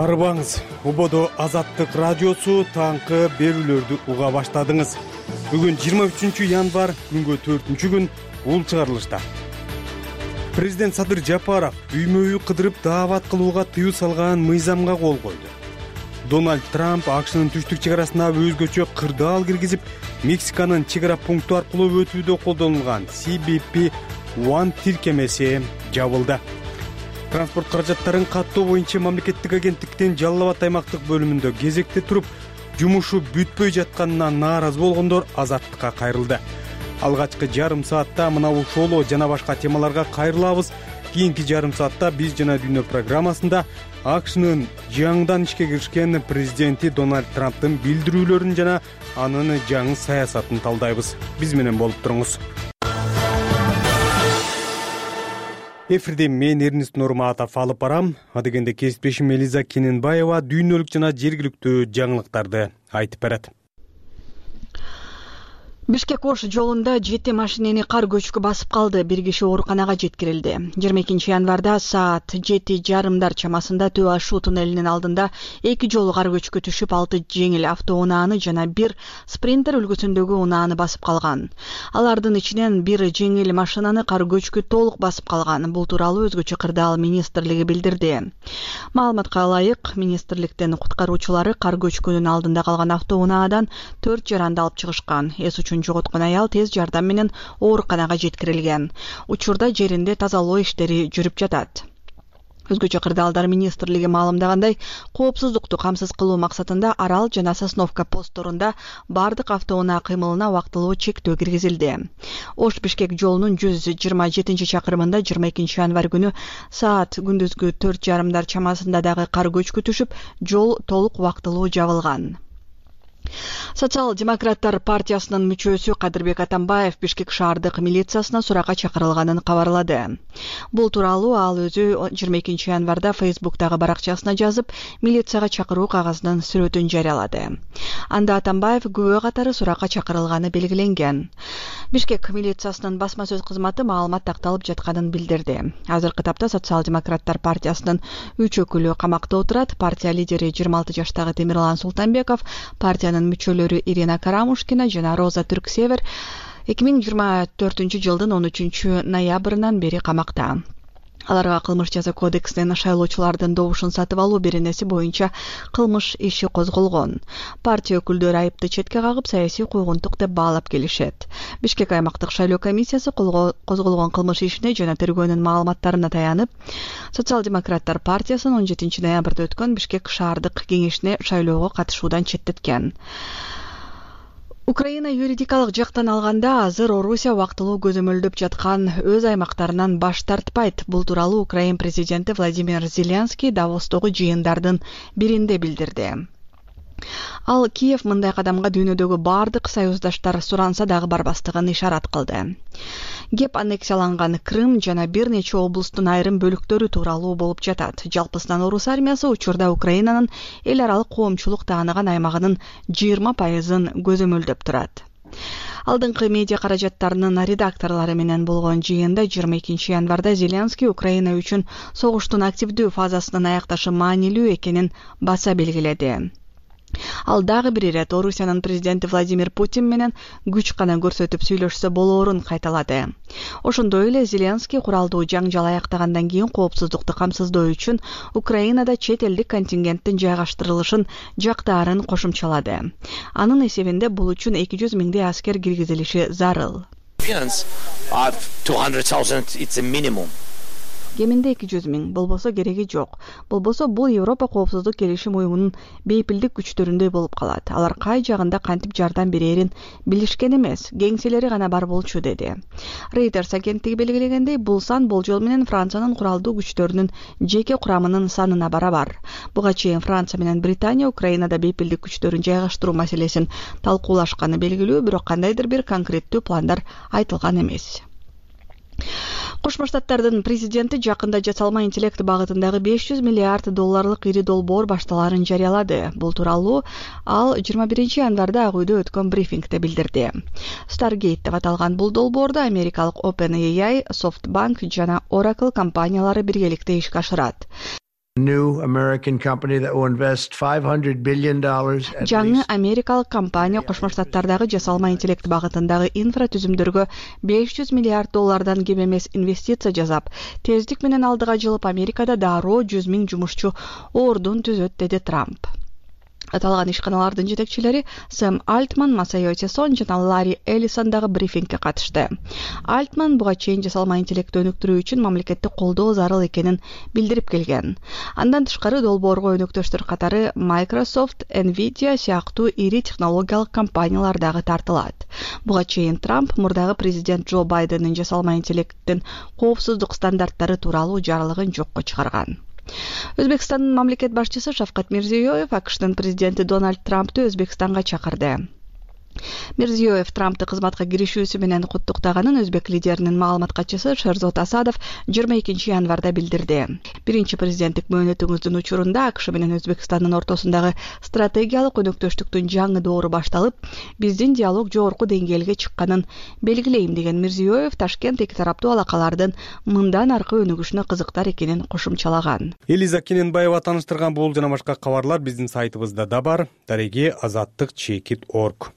Арбаңыз, Убодо Азаттык радиосу таңкы берүүлөрдү уга баштадыңыз. Бүгүн 23 январ, күнгө 4-күн, ул чыгарылышта. Президент Садыр Жапаров үймө-үй кыдырып даават кылууга тыюу салган мыйзамга кол койду. Дональд Трамп АКШнын түштүк чек арасына өзгөчө кырдаал киргизип, Мексиканын чек ара пункту аркылуу өтүүдө колдонулган CBP-1 тиркемеси жабылды. Транспорт каражаттарын каттоо боюнча мамлекеттик агенттиктин Жалал Абад аймактык бөлүмүндө кезекте туруп, жумушу бүтпөй жатканына нааразы болгондор Азаттыкка кайрылды. Алгачкы жарым саатта мына ушул жана башка темаларга кайрылабыз. Кийинки жарым саатта Биз жана дүйнө программасында АКШнын жаңыдан ишке киришкен президенти Дональд Трамптын билдирүүлөрүн жана анын жаңы саясатын талдайбыз. Биз менен болуп туруңуз. Эфирде мен Эрнест Нурматов алып барам. Адегенде кесиптешим Элиза Кененбаева дүйнөлүк жана жергиликтүү жаңылыктарды айтып берет. Бишкек-Ош жолунда 7 машинени кар көчкү басып калды. Бир киши ооруканага жеткирилди. 22 январда саат 7:30 чамасында Төө Ашу туннелинин алдында 2 жолу кар көчкү түшүп, 6 жеңил автоунааны жана 1 спринтер үлгүсүндөгү унааны басып калган. Алардын ичинен 1 жеңил машинаны кар көчкү толук басып калган. Бул тууралуу өзгөчө кырдаал министрлиги билдирди. Маалыматка ылайык, министрликтин куткаруучулары кар көчкүнүн алдында калган автоунаадан 4 жаранды алып чыгышкан. Жоготкон аял тез жардам менен ооруканага жеткирилген. Учурда жеринде тазалоо иштери жүрүп жатат. Өзгөчө кырдаалдар министрлиги маалымдагандай, коопсуздукту камсыз кылуу максатында Арал жана Сосновка постторунда бардык автоунаа кыймылына убактылуу чектөө киргизилди. Ош-Бишкек жолунун 127-чакырымында 22 январ күнү саат күндүзгү 4:30 чамасында дагы кар көчкү түшүп, жол толук убактылуу жабылган. Социал-демократтар партиясынын мүчөсү Кадырбек Атамбаев Бишкек шаардык милициясына суракка чакырылганын кабарлады. Бул тууралуу ал өзү 22 январда Фейсбуктагы баракчасына жазып, милицияга чакыруу кагазынын сүрөтүн жарыялады. Анда Атамбаев күбө катары суракка чакырылганы белгиленген. Бишкек милициясынын басма сөз кызматы маалымат такталып жатканын билдирди. Азыркы тапта Социал-демократтар партиясынын 3 өкүлү камакта отурат. Партия лидери 26 жаштагы Темирлан Султанбеков, партиянын мүчөлөрү Ирина Карамушкина жана Роза Түрксевер 2024 жылдын 13 ноябрынан бери камакта. Аларга кылмыш жаза кодексинин шайлоочулардын добушун сатып алуу беренеси боюнча кылмыш иши козголгон. Партия өкүлдөрү айыпты четке кагып, саясий койгунтук деп баалап келишет. Бишкек аймактык шайлоо комиссиясы козголгон кылмыш ишине жана тергөөнүн маалыматтарына таянып, Социал-демократтар партиясынын 17 ноябрда өткөн Бишкек шаардык кеңешине шайлоого катышуудан четтеткен. Украина юридикалык жактан алганда азыр Орусия убактылуу көзөмөлдөп жаткан өз аймактарынан баш тартпайт. Бул тууралуу Украин президенти Владимир Зеленский Давостогу жыйындардын биринде билдирди. Ал Киев мындай кадамга дүйнөдөгү бардык союздаштар суранса дагы барбастыгын ишарат кылды. Кеп аннексияланган Крым жана бир нече облустун айрым бөлүктөрү тууралуу болуп жатат. Жалпысынан Орус армиясы учурда Украинанын эл аралык коомчулук тааныган аймагынын 20%-ын көзөмөлдөп турат. Алдыңкы медиа каражаттарынын редакторлору менен болгон жыйында 22 январда Зеленский Украина үчүн согуштун активдүү фазасынын аякташы маанилүү экенин баса белгиледи. Ал дагы бир ирет Орусиянын президенти Владимир Путин менен күч гана көрсөтүп сүйлөшсө болоорун кайталады. Ошондой эле Зеленский куралдуу жаңжал аяктагандан кийин коопсуздукту камсыздоо үчүн Украинада чет элдик контингенттин жайгаштырылышын жактаарын кошумчалады. Анын эсебинде бул үчүн 200 миңдей аскер киргизилиши зарыл. 200,000 it's a minimum. Кеминде 200 миң, болбосо кереги жок. Болбосо бул Европа коопсуздук келишим уюмунун бейпилдик күчтөрүндөй болуп калат. Алар кай жагында кантип жардам берерин билишкен эмес, кеңселери гана бар болчу, деди. Reuters агенттиги белгилегендей, бул сан болжол менен Франциянын куралдуу күчтөрүнүн жеке курамынын санына барабар. Буга чейин Франция менен Британия Украинада бейпилдик күчтөрүн жайгаштыруу маселесин талкуулашканы белгилүү, бирок кандайдыр бир конкреттүү пландар айтылган эмес. Кошмо Штаттардын президенти жакында жасалма интеллект багытындагы $500 миллиард ири долбоор башталарын жарыялады. Бул тууралуу ал 21 январда Ак үйдө өткөн брифингде билдирди. Stargate деп аталган бул долбоорду америкалык OpenAI, SoftBank жана Oracle компаниялары биргеликте ишке ашырат. New American company that will invest $500 billion. Жаңы америкалык компания Кошмо Штаттардагы жасалма интеллект багытындагы инфратүзүмдөргө $500 миллиард кем эмес инвестиция жасап, тездик менен алдыга жылып Америкада дароо 100 000 жумушчу ордун түзөт, деди Трамп. Аталган ишканалардын жетекчилери Сэм Альтман, Масайо Тесон жана Ларри Эллисон дагы брифингке катышты. Альтман буга чейин жасалма интеллектти өнүктүрүү үчүн мамлекетти колдоо зарыл экенин билдирип келген. Андан тышкары долбоорго өнөктөштөр катары Microsoft, Nvidia сыяктуу ири технологиялык компаниялар дагы тартылат. Буга чейин Трамп мурдагы президент Джо Байдендин жасалма интеллекттин коопсуздук стандарттары тууралуу жарлыгын жокко чыгарган. Өзбекстандын мамлекет башчысы Шавкат Мирзиёев АКШтын президенти Дональд Трампты Өзбекстанга чакырды. Мирзиёев Трампты кызматка киришүүсү менен куттуктаганын өзбек лидеринин маалымат катчысы Шерзот Асадов 22 январда билдирди. Биринчи президенттик мөөнөтүңүздүн учурунда АКШ менен Өзбекстандын ортосундагы стратегиялык өнөктөштүктүн жаңы доору башталып, биздин диалог жогорку деңгээлге чыкканын белгилейм деген Мирзиёев Ташкент эки тараптуу алакалардын мындан аркы өнүгүшүнө кызыктар экенин кошумчалаган. Элиза Кененбаева таныштырган бул жана башка кабарлар биздин сайтыбызда да бар. Дареге azattik.org.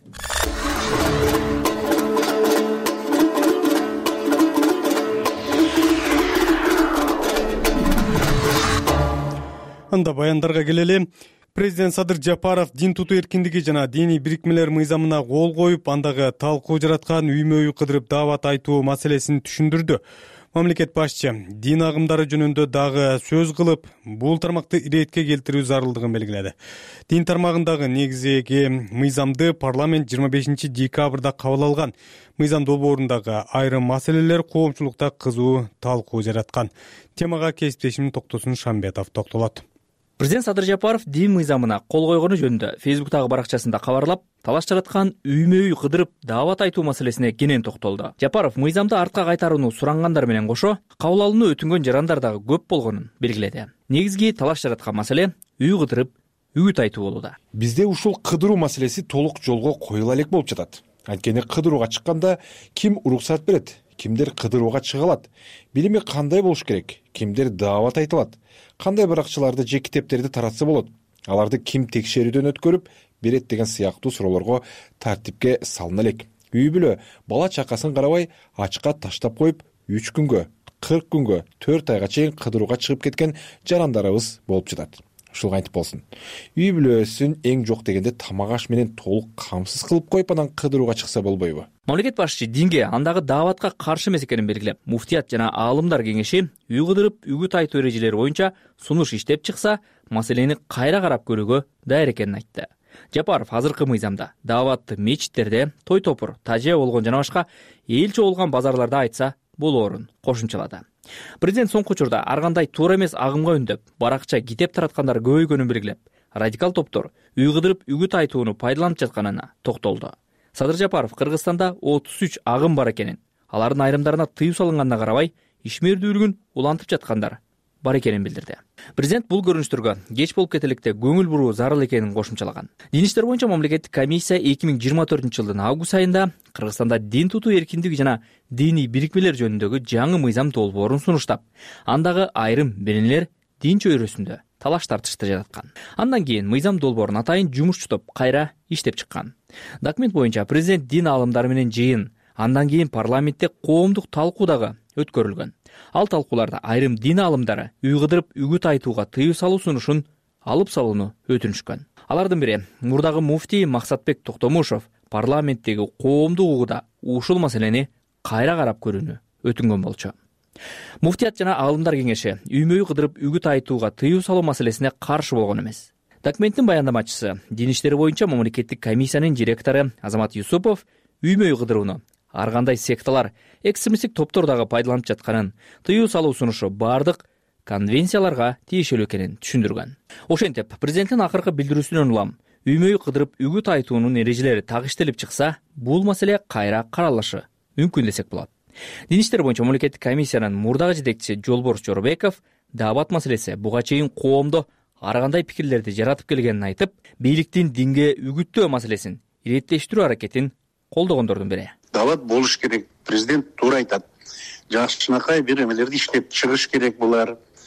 Анда баяндарга келели. Президент Садыр Жапаров дин тутуу эркиндиги жана диний бирикмелер мыйзамына кол коюп, андагы талкуу жараткан үймө-үй кыдырып даават айтуу маселесин түшүндүрдү. Мамлекет башчы дин агымдары жөнүндө дагы сөз кылып, бул тармакты иретке келтирүү зарылдыгын белгиледи. Дин тармагындагы негизги мыйзамды парламент 25 декабрда кабыл алган. Мыйзам долбоорундагы айрым маселелер коомчулукта кызуу талкуу жараткан. Темага кесиптешим Токтосун Шамбетов токтолот. Президент Садыр Жапаров дин мыйзамына кол койгону жөнүндө Фейсбуктагы баракчасында кабарлап, талаш жараткан үймө-үй кыдырып даават айтуу маселесине кенен токтолду. Жапаров мыйзамды артка кайтарууну сурангандар менен кошо, кабыл алууну өтүнгөн жарандар дагы көп болгонун белгиледи. Негизги талаш жараткан маселе үй кыдырып, үгүт айтуу болууда. Бизде ушул кыдыруу маселеси толук жолго коюла элек болуп жатат. Анткени кыдырууга чыкканда ким уруксат берет, кимдер кыдырууга чыга алат, билими кандай болуш керек, кимдер даават айта алат, кандай баракчыларды же китептерди таратса болот, аларды ким текшерүүдөн өткөрүп берет деген сыяктуу суроолорго тартипке салына элек. Үй бүлө бала чакасын карабай ачка таштап коюп 3 күнгө, 40 күнгө, 4 айга чейин кыдырууга чыгып кеткен жарандарыбыз болуп жатат. Ушул кантип болсун. Үй бүлөсүн эң жок дегенде тамак аш менен толук камсыз кылып коюп анан кыдырууга чыкса болбойбу? Мамлекет башчы динге, андагы дааватка каршы эмес экенин белгилеп, муфтият жана аалымдар кеңеши үй кыдырып, үгүт айтуу эрежелери боюнча сунуш иштеп чыкса, маселени кайра карап көрүүгө даяр экенин айтты. Жапаров азыркы мыйзамда дааватты мечиттерде, той топур, тажия болгон жана башка эл чогулган базарларда айтса болоорун кошумчалады. Президент соңку учурда ар кандай туура эмес агымга үндөп, баракча китеп тараткандар көбөйгөнүн белгилеп, радикал топтор үй кыдырып, үгүт айтууну пайдаланып жатканына токтолду. Садыр Жапаров Кыргызстанда 33 агым бар экенин, алардын айрымдарына тыюу салынганына карабай, ишмердүүлүгүн улантып жаткандар бар экенин билдирди. Президент бул көрүнүштөргө кеч болуп кетеликте көңүл буруу зарыл экенин кошумчалаган. Дин иштер боюнча мамлекеттик комиссия 2024 жылдын август айында Кыргызстанда дин тутуу эркиндиги жана диний бирикмелер жөнүндөгү жаңы мыйзам долбоорун сунуштап, андагы айрым беренелер дин чөйрөсүндө талаш тартышты жараткан. Андан кийин мыйзам долбоорун атайын жумушчу топ кайра иштеп чыккан. Документ боюнча президент дин аалымдары менен жыйын, андан кийин парламентте коомдук талкуу дагы өткөрүлгөн. Ал талкууларда айрым дин аалымдары үй кыдырып, үгүт айтууга тыюу салуу сунушун алып салууну өтүнүшкөн. Алардын бири мурдагы муфтий Максатбек Токтомушов парламенттеги коомдук угууда ушул маселени кайра карап көрүүнү өтүнгөн болчу. Муфтият жана аалымдар кеңеши үймө-үй кыдырып, үгүт айтууга тыюу салуу маселесине каршы болгон эмес. Документтин баяндамачысы, дин иштери боюнча мамлекеттик комиссиянын директору Азамат Юсупов үймө-үй кыдырууну ар кандай секталар, экстремисттик топтор дагы пайдаланып жатканын, тыюу салуу сунушу бардык конвенцияларга тиешелүү экенин түшүндүргөн. Ошентип, президенттин акыркы билдирүүсүнөн улам үймө-үй кыдырып, үгүт айтуунун эрежелери так иштелип чыкса, бул маселе кайра каралышы мүмкүн десек болот. Дин иштер боюнча мамлекеттик комиссиянын мурдагы жетекчиси Жолборс Жорбеков даават маселеси буга чейин коомдо ар кандай пикирлерди жаратып келгенин айтып, бийликтин динге үгүттөө маселесин иреттештирүү аракетин колдогондордун бири. Даават болуш керек. Президент туура айтат. Жакшынакай бир эмелерди иштеп чыгыш керек булар.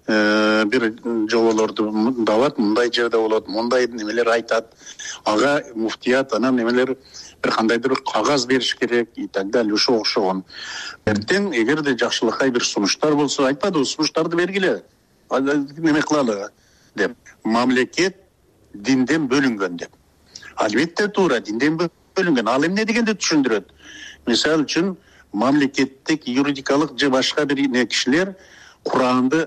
бир жоболорду дават, мындай жерде болот, мындай немелер айтат. Ага муфтият анан немелер бир кандайдыр кагаз бериш керек и так далее, ошо окшогон. Эртең эгерде жакшылыкка бир сунуштар болсо, айтпадыбы, сунуштарды бергиле. Неме кылалы деп. Мамлекет динден бөлүнгөн деп. Албетте туура, динден бөлүнгөн. Ал эмне дегенди түшүндүрөт. Мисалы үчүн мамлекеттик юридикалык же башка бир кишилер Куранды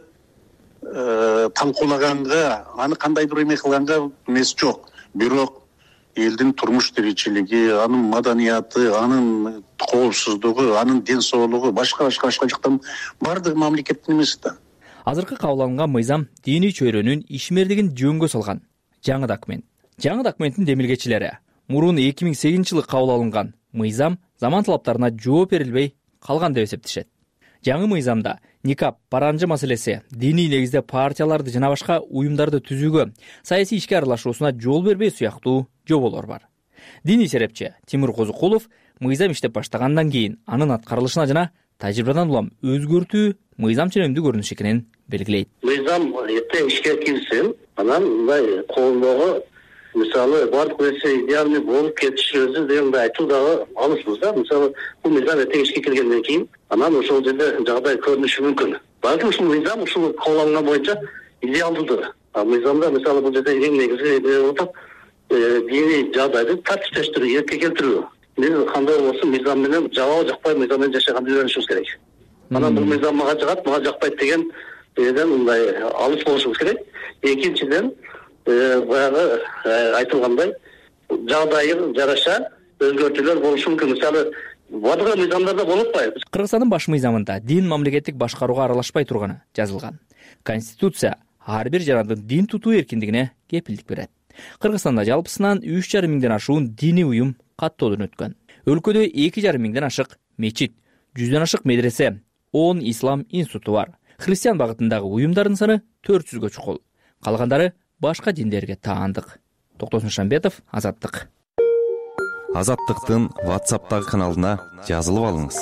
талкуулаганга, аны кандайдыр эме кылганга эмес жок. Бирок элдин турмуш тиричилиги, анын маданияты, анын коопсуздугу, анын ден соолугу, башка жактан бардыгы мамлекеттин эмеси да. Азыркы кабыл алынган мыйзам диний чөйрөнүн ишмердигин жөнгө салган жаңы документ. Жаңы документтин демилгечилери мурун 2008 жылы кабыл алынган мыйзам заман талаптарына жооп берилбей калган деп эсептешет. Жаңы мыйзамда никап, паранжы маселеси, диний негизде партияларды жана башка уюмдарды түзүүгө, саясий ишке аралашуусуна жол бербей сыяктуу жоболор бар. Диний серепчи Тимур Козукулов мыйзам иштеп баштагандан кийин анын аткарылышына жана тажрыйбадан улам өзгөртүү мыйзам ченемдүү көрүнүш экенин белгилейт. Мыйзам эртең ишке кирсин, анан мындай коомдогу мисалы бардык нерсе идеальный болуп кетишибиз дегенди айтуу дагы алысбыз да. Мисалы бул мыйзам эртең ишке киргенден кийин анан ошол жерде жагдай көрүнүшү мүмкүн. Балким ушул мыйзам ушул кабыл алынган боюнча идеалдуудур. Мыйзамда мисалы бул жерде эң негизи отуп диний жагдайды тартиптештирүү, эркке келтирүү. Биз кандай болсун мыйзам менен жабабы жакпай мыйзам менен жашаганды үйрөнүшүбүз керек. Анан бул мыйзам мага жагат, мага жакпайт деген мындай алыс болушубуз керек. Экинчиден баягы айтылгандай жагдайы жараша өзгөртүүлөр болушу мүмкүн. Мисалы бардык мыйзамдарда болуп атпайбы? Кыргызстандын баш мыйзамында дин мамлекеттик башкарууга аралашпай турганы жазылган. Конституция ар бир жарандын дин тутуу эркиндигине кепилдик берет. Кыргызстанда жалпысынан 3,5 миңден ашуун диний уюм каттоодон өткөн. Өлкөдө 2,5 миңден ашык мечит, 100дөн ашык медресе, 10 ислам институту бар. Христиан багытындагы уюмдардын саны 400гө чукул. Калгандары башка диндерге таандык. Токтосун Шамбетов, Азаттык. Азаттыктын WhatsApp'тагы каналына жазылып алыңыз.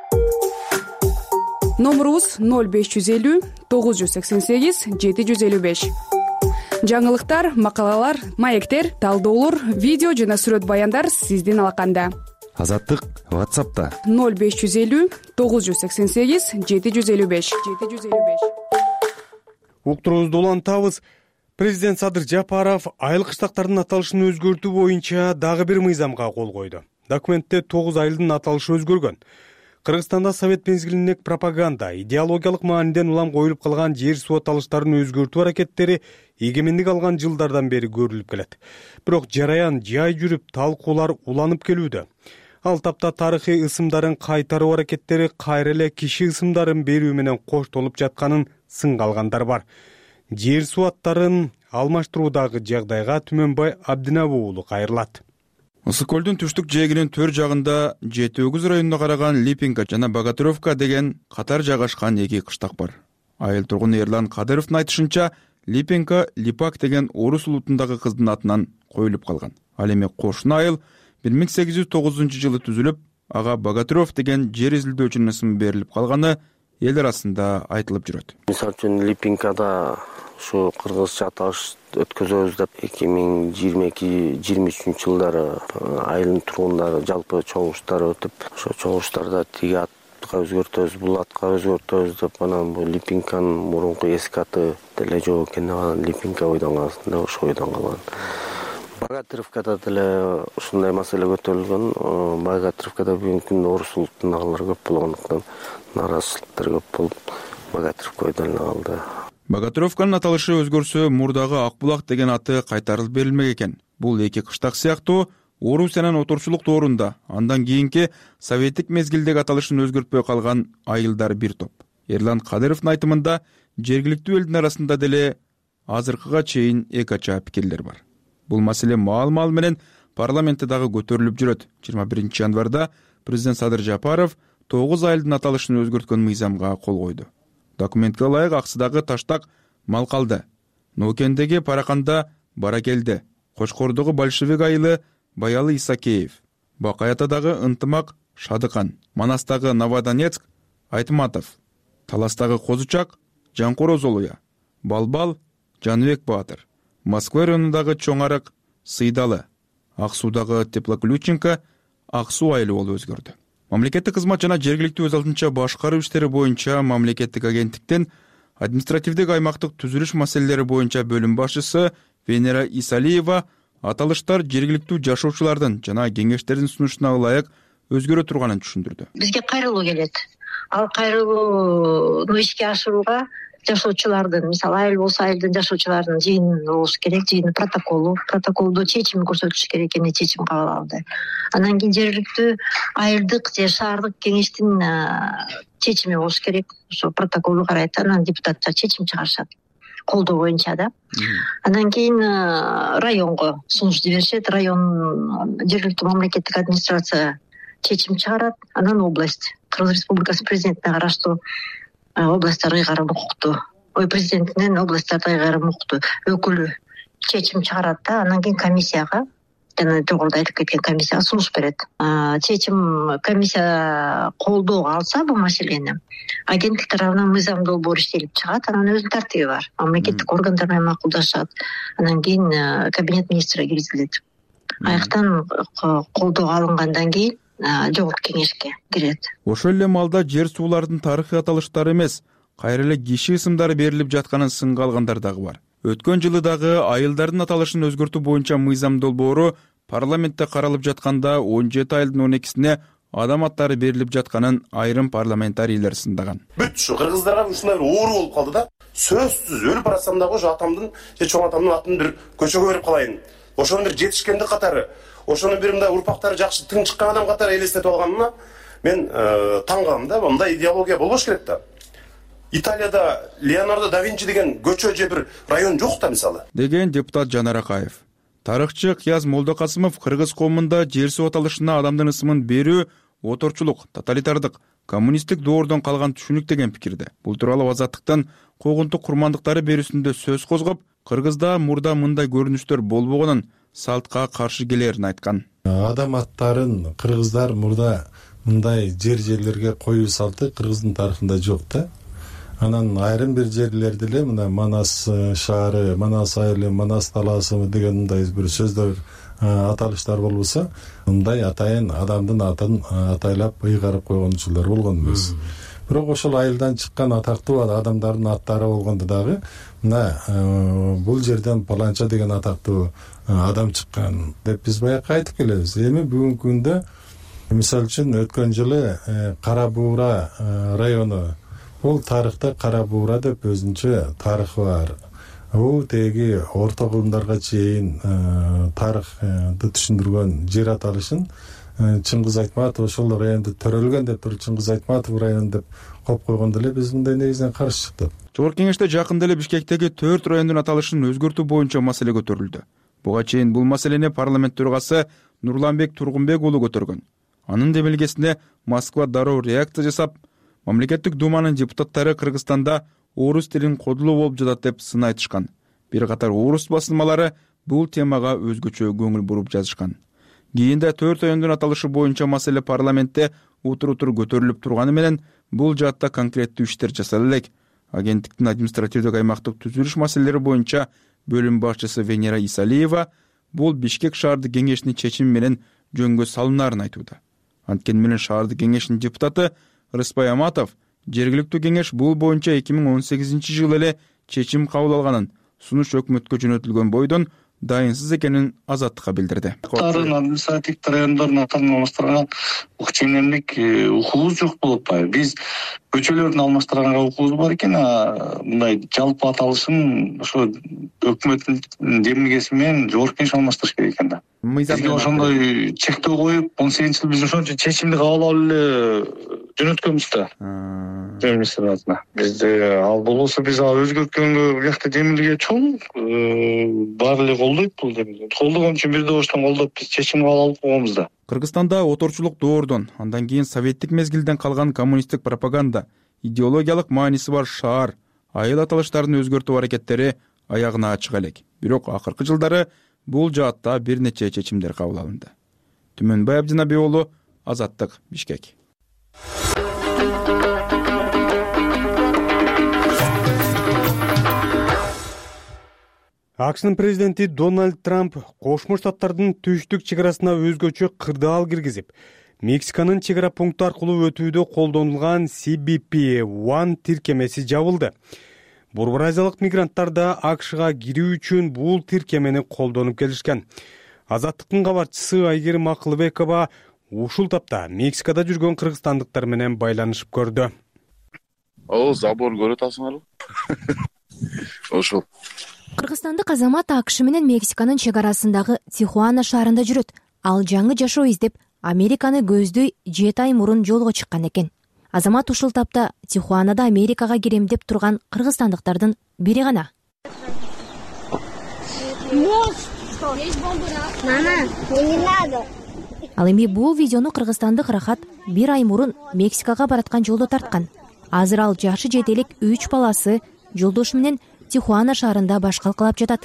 Номерубуз 0550 988 755. Жаңылыктар, макалалар, маектер, талдоолор, видео жана сүрөт баяндар сиздин алаканда. Азаттык WhatsApp'та 0550 988 755. Уктуруубузду улантабыз. Президент Садыр Жапаров айыл кыштактардын аталышын өзгөртүү боюнча дагы бир мыйзамга кол койду. Документте 9 айылдын аталышы өзгөргөн. Кыргызстанда совет мезгилиндеги пропаганда, идеологиялык мааниден улам коюлуп калган жер суу аталыштарын өзгөртүү аракеттери эгемендик алган жылдардан бери көрүлүп келет. Бирок жараян жай жүрүп талкуулар уланып келүүдө. Ал тапта тарыхый ысымдарын кайтаруу аракеттери кайра эле киши ысымдарын берүү менен коштолуп жатканын сынга алгандар бар. Жер суу аттарын алмаштыруудагы жагдайга Түмөнбай Абдинабы уулу кайрылат. Ысык көлдүн түштүк жээгинин төр жагында Жети Өгүз районуна караган Липинка жана Богатыревка деген катар жайгашкан эки кыштак бар. Айыл тургуну Эрлан Кадыровдун айтышынча, Липинка Липак деген орус улутундагы кыздын атынан коюлуп калган. Ал эми кошуна айыл 1809 жылы түзүлүп, ага Богатырев деген жер изилдөөчүнүн ысымы берилип калганы эл арасында айтылып жүрөт. Мисалы үчүн Липинкада ушу кыргызча аталыш өткөзөбүз деп 2022-23 жылдары айылдын тургундары жалпы чогулуштар өтүп, ошо чогулуштарда тиги атка өзгөртөбүз, бул атка өзгөртөбүз деп анан бул Липинканын мурунку эски аты деле жок экен, Липинка ойдон калсын деп ошо ойдон калган. Богатыревкада деле ушундай маселе көтөрүлгөн. Богатыревкада бүгүнкү күндө орус улутундагылар көп болгондуктан нааразычылыктар көп болуп, Богатыревка ойдон калды. Богатыревканын аталышы өзгөрсө, мурдагы Акбулак деген аты кайтарылып берилмек экен. Бул эки кыштак сыяктуу Орусиянын отурчулук доорунда, андан кийинки советтик мезгилдеги аталышын өзгөртпөй калган айылдар бир топ. Эрлан Кадыровдун айтымында жергиликтүү элдин арасында деле азыркыга чейин эки ача пикирлер бар. Бул маселе маал-маал менен парламентте дагы көтөрүлүп жүрөт. 21 январда президент Садыр Жапаров 9 айылдын аталышын өзгөрткөн мыйзамга кол койду. Документке ылайык Аксыдагы Таштак Малкалды, Ноокендеги Параканда Баракелди, Кочкордогу Большевик айылы Баялы Исакеев, Бакаятадагы Ынтымак Шадыкан, Манастагы Новодонецк Айтматов, Таластагы Козучак Жанкорозолуя, Балбал, Жаныбек Баатыр, Москва районундагы Чоң Арык, Сыйдалы, Ак Суудагы Теплоключенко, Ак Суу айылы болуп өзгөрдү. Мамлекеттик кызмат жана жергиликтүү өз алдынча башкаруу иштери боюнча мамлекеттик агенттиктен административдик аймактык түзүлүш маселелери боюнча бөлүм башчысы Венера Исалиева аталыштар жергиликтүү жашоочулардын жана кеңештердин сунушуна ылайык өзгөрө турганын түшүндүрдү. Бизге кайрылуу келет. Ал кайрылууну ишке ашырууга жашоочулардын, мисалы айыл болсо айылдын жашоочулардын жыйыны болуш керек, жыйын протоколдо чечим көрсөтүш керек экен, чечим кабыл алды. Анан кийин жергиликтүү айылдык же шаардык кеңештин чечими болуш керек. Ошо протоколду карайт, анан депутаттар чечим чыгарышат. Колдоо боюнча да. Анан кийин районго сунуш жиберишет, район жергиликтүү мамлекеттик администрация чечим чыгарат, анан область, Кыргыз Республикасы президентине караштуу областтар ыйгарым укуктуу, президентинен областтарда ыйгарым укуктуу өкүлү чечим чыгарат да, анан кийин комиссияга, жана жогоруда айтып кеткен комиссияга сунуш берет. Чечим комиссия колдоого алса бул маселени, агенттик тарабынан мыйзам долбоор иштелип чыгат, анан өзүнүн тартиби бар. Мамлекеттик органдар менен макулдашат, анан кийин кабинет министри киргизилет. Аяктан колдоого алынгандан кийин жогорку кеңешке кирет. Ошол эле маалда жер суулардын тарыхый аталыштары эмес, кайра эле киши ысымдары берилип жатканын сынга алгандар дагы бар. Өткөн жылы дагы айылдардын аталышын өзгөртүү боюнча мыйзам долбоору парламентте каралып жатканда 17 айылдын 12-сине адам аттары берилип жатканын айрым парламентарийлер сындаган. Бүт ушу кыргыздарга ушундай бир оору болуп калды да. Сөзсүз өлүп баратсам дагы ошо атамдын же чоң атамдын атын бир көчөгө берип калайын. Ошонун бир жетишкендик катары, ошонун бир мындай урпактары жакшы тың чыккан адам катары элестетип алганына мен таң калам да. Мындай идеология болбош керек да. Италияда Леонардо да Винчи деген көчө же бир район жок да мисалы. Деген депутат Жанар Акаев. Тарыхчы Кияз Молдокасымов кыргыз коомунда жер суу аталышына адамдын ысымын берүү оторчулук, тоталитардык, коммунисттик доордон калган түшүнүк деген пикирде. Бул тууралуу Азаттыктын когунтук курмандыктары берүүсүндө сөз козгоп, Кыргызда мурда мындай көрүнүштөр болбогонун, салтка каршы келерин айткан. Адам аттарын кыргыздар мурда мындай жерлерге коюу салты кыргыздын тарыхында жок да. Анан айрым бир жерлерде эле мына Манас шаары, Манас айылы, Манас талаасы деген мындай бир сөздөр аталыштар болбосо, мындай атайын адамдын атын атайлап ыйгарып койгончулар болгон эмес. Бирок ошол айылдан чыккан атактуу адамдардын аттары болгондо дагы мына бул жерден паланча деген атактуу адам чыккан деп биз баягы айтып келебиз. Эми бүгүнкү күндө мисалы үчүн өткөн жылы Кара Буура району, бул тарыхта Кара Буура деп өзүнчө тарыхы бар. Бул теги орто кылымдарга чейин тарыхты түшүндүргөн жер аталышын Чыңгыз Айтматов ошол районду төрөлгөн деп туруп Чыңгыз Айтматов району деп коюп койгондо эле биз мындай негизинен каршы чыктык. Жогорку кеңеште жакында эле Бишкектеги 4 райондун аталышын өзгөртүү боюнча маселе көтөрүлдү. Буга чейин бул маселени парламент төрагасы Нурланбек Тургунбек уулу көтөргөн. Анын демилгесине Москва дароо реакция жасап, мамлекеттик думанын депутаттары Кыргызстанда орус тилин кодулуу болуп жатат деп сын айтышкан. Бир катар орус басылмалары бул темага өзгөчө көңүл буруп жазышкан. Кийинде 4 райондун аталышы боюнча маселе парламентте утур көтөрүлүп турганы менен бул жаатта конкреттүү иштер жасала элек. Агенттиктин административдик аймактык түзүлүш маселелери боюнча бөлүм башчысы Венера Исалиева бул Бишкек шаардык кеңешинин чечими менен жөнгө салынарын айтууда. Анткени менен шаардык кеңешинин депутаты Рыспай Аматов жергиликтүү кеңеш бул боюнча 2018-жылы эле чечим кабыл алганын, сунуш өкмөткө жөнөтүлгөн бойдон дайынсыз экенин Азаттыкка билдирди. Административдик райондордун атын алмаштырганга ченемдик укугубуз жок болуп атпайбы. Биз көчөлөрдүн алмаштырганга укугубуз бар экен, мындай жалпы аталышын ошо өкмөттүн демилгеси менен жогорку кеңеш алмаштырыш керек экен да. Бизге ошондой чектөө коюп, 18-жылы биз ошончо чечимди кабыл алып эле жөнөткөнбүз да. Министрдин атына. Бизде ал болбосо биз өзгөрткөнгө биякта демилге чоң, баары эле колдойт бул демилге. Колдогон үчүн бир добуштан колдоп биз чечим кабыл алып койгонбуз да. Кыргызстанда оторчулук доордон, андан кийин советтик мезгилден калган коммунисттик пропаганда, идеологиялык мааниси бар шаар, айыл аталыштарын өзгөртүү аракеттери аягына чыга элек. Бирок акыркы жылдары бул жаатта бир нече чечимдер кабыл алынды. Түмөнбай Абдинабек уулу, Азаттык, Бишкек. акшнын президенти Дональд Трамп Кошмо Штаттардын түштүк чек арасына өзгөчө кырдаал киргизип, Мексиканын чек ара пункту аркылуу өтүүдө колдонулган CBP-1 тиркемеси жабылды. Борбор Азиялык мигранттар да АКШга кирүү үчүн бул тиркемени колдонуп келишкен. Азаттыктын кабарчысы Айгерим Акылбекова ушул тапта Мексикада жүргөн кыргызстандыктар менен байланышып көрдү. Забор көрүп атасыңарбы? Ошол. Кыргызстандык азамат АКШ менен Мексиканын чек арасындагы Тихуана шаарында жүрөт. Ал жаңы жашоо издеп Американы көздөй 7 ай мурун жолго чыккан экен. Азамат ушул тапта Тихуанада Америкага кирем деп турган кыргызстандыктардын бири гана. Ал эми бул видеону кыргызстандык Рахат 1 ай мурун Мексикага бараткан жолдо тарткан. Азыр ал жашы жетелик 3 баласы жолдошу менен Тихуана шаарында баш калкалап жатат.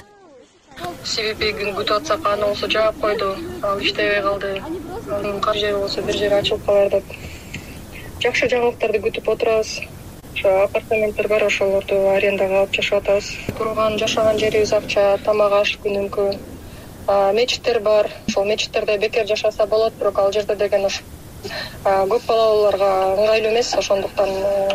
CBP күтүп атсак аны болсо жаап койду. Ал иштебей калды. Анын кар жери болсо бир жери ачылып калар деп. Жакшы жаңылыктарды күтүп отурабыз. Ошо апартаменттер бар, ошолорду арендага алып жашап атабыз. Турган жашаган жерибиз акча, тамак аш күнүмкү. Мечиттер бар. Ошол мечиттерде бекер жашаса болот, бирок ал жерде деген ошо көп балалууларга ыңгайлуу эмес, ошондуктан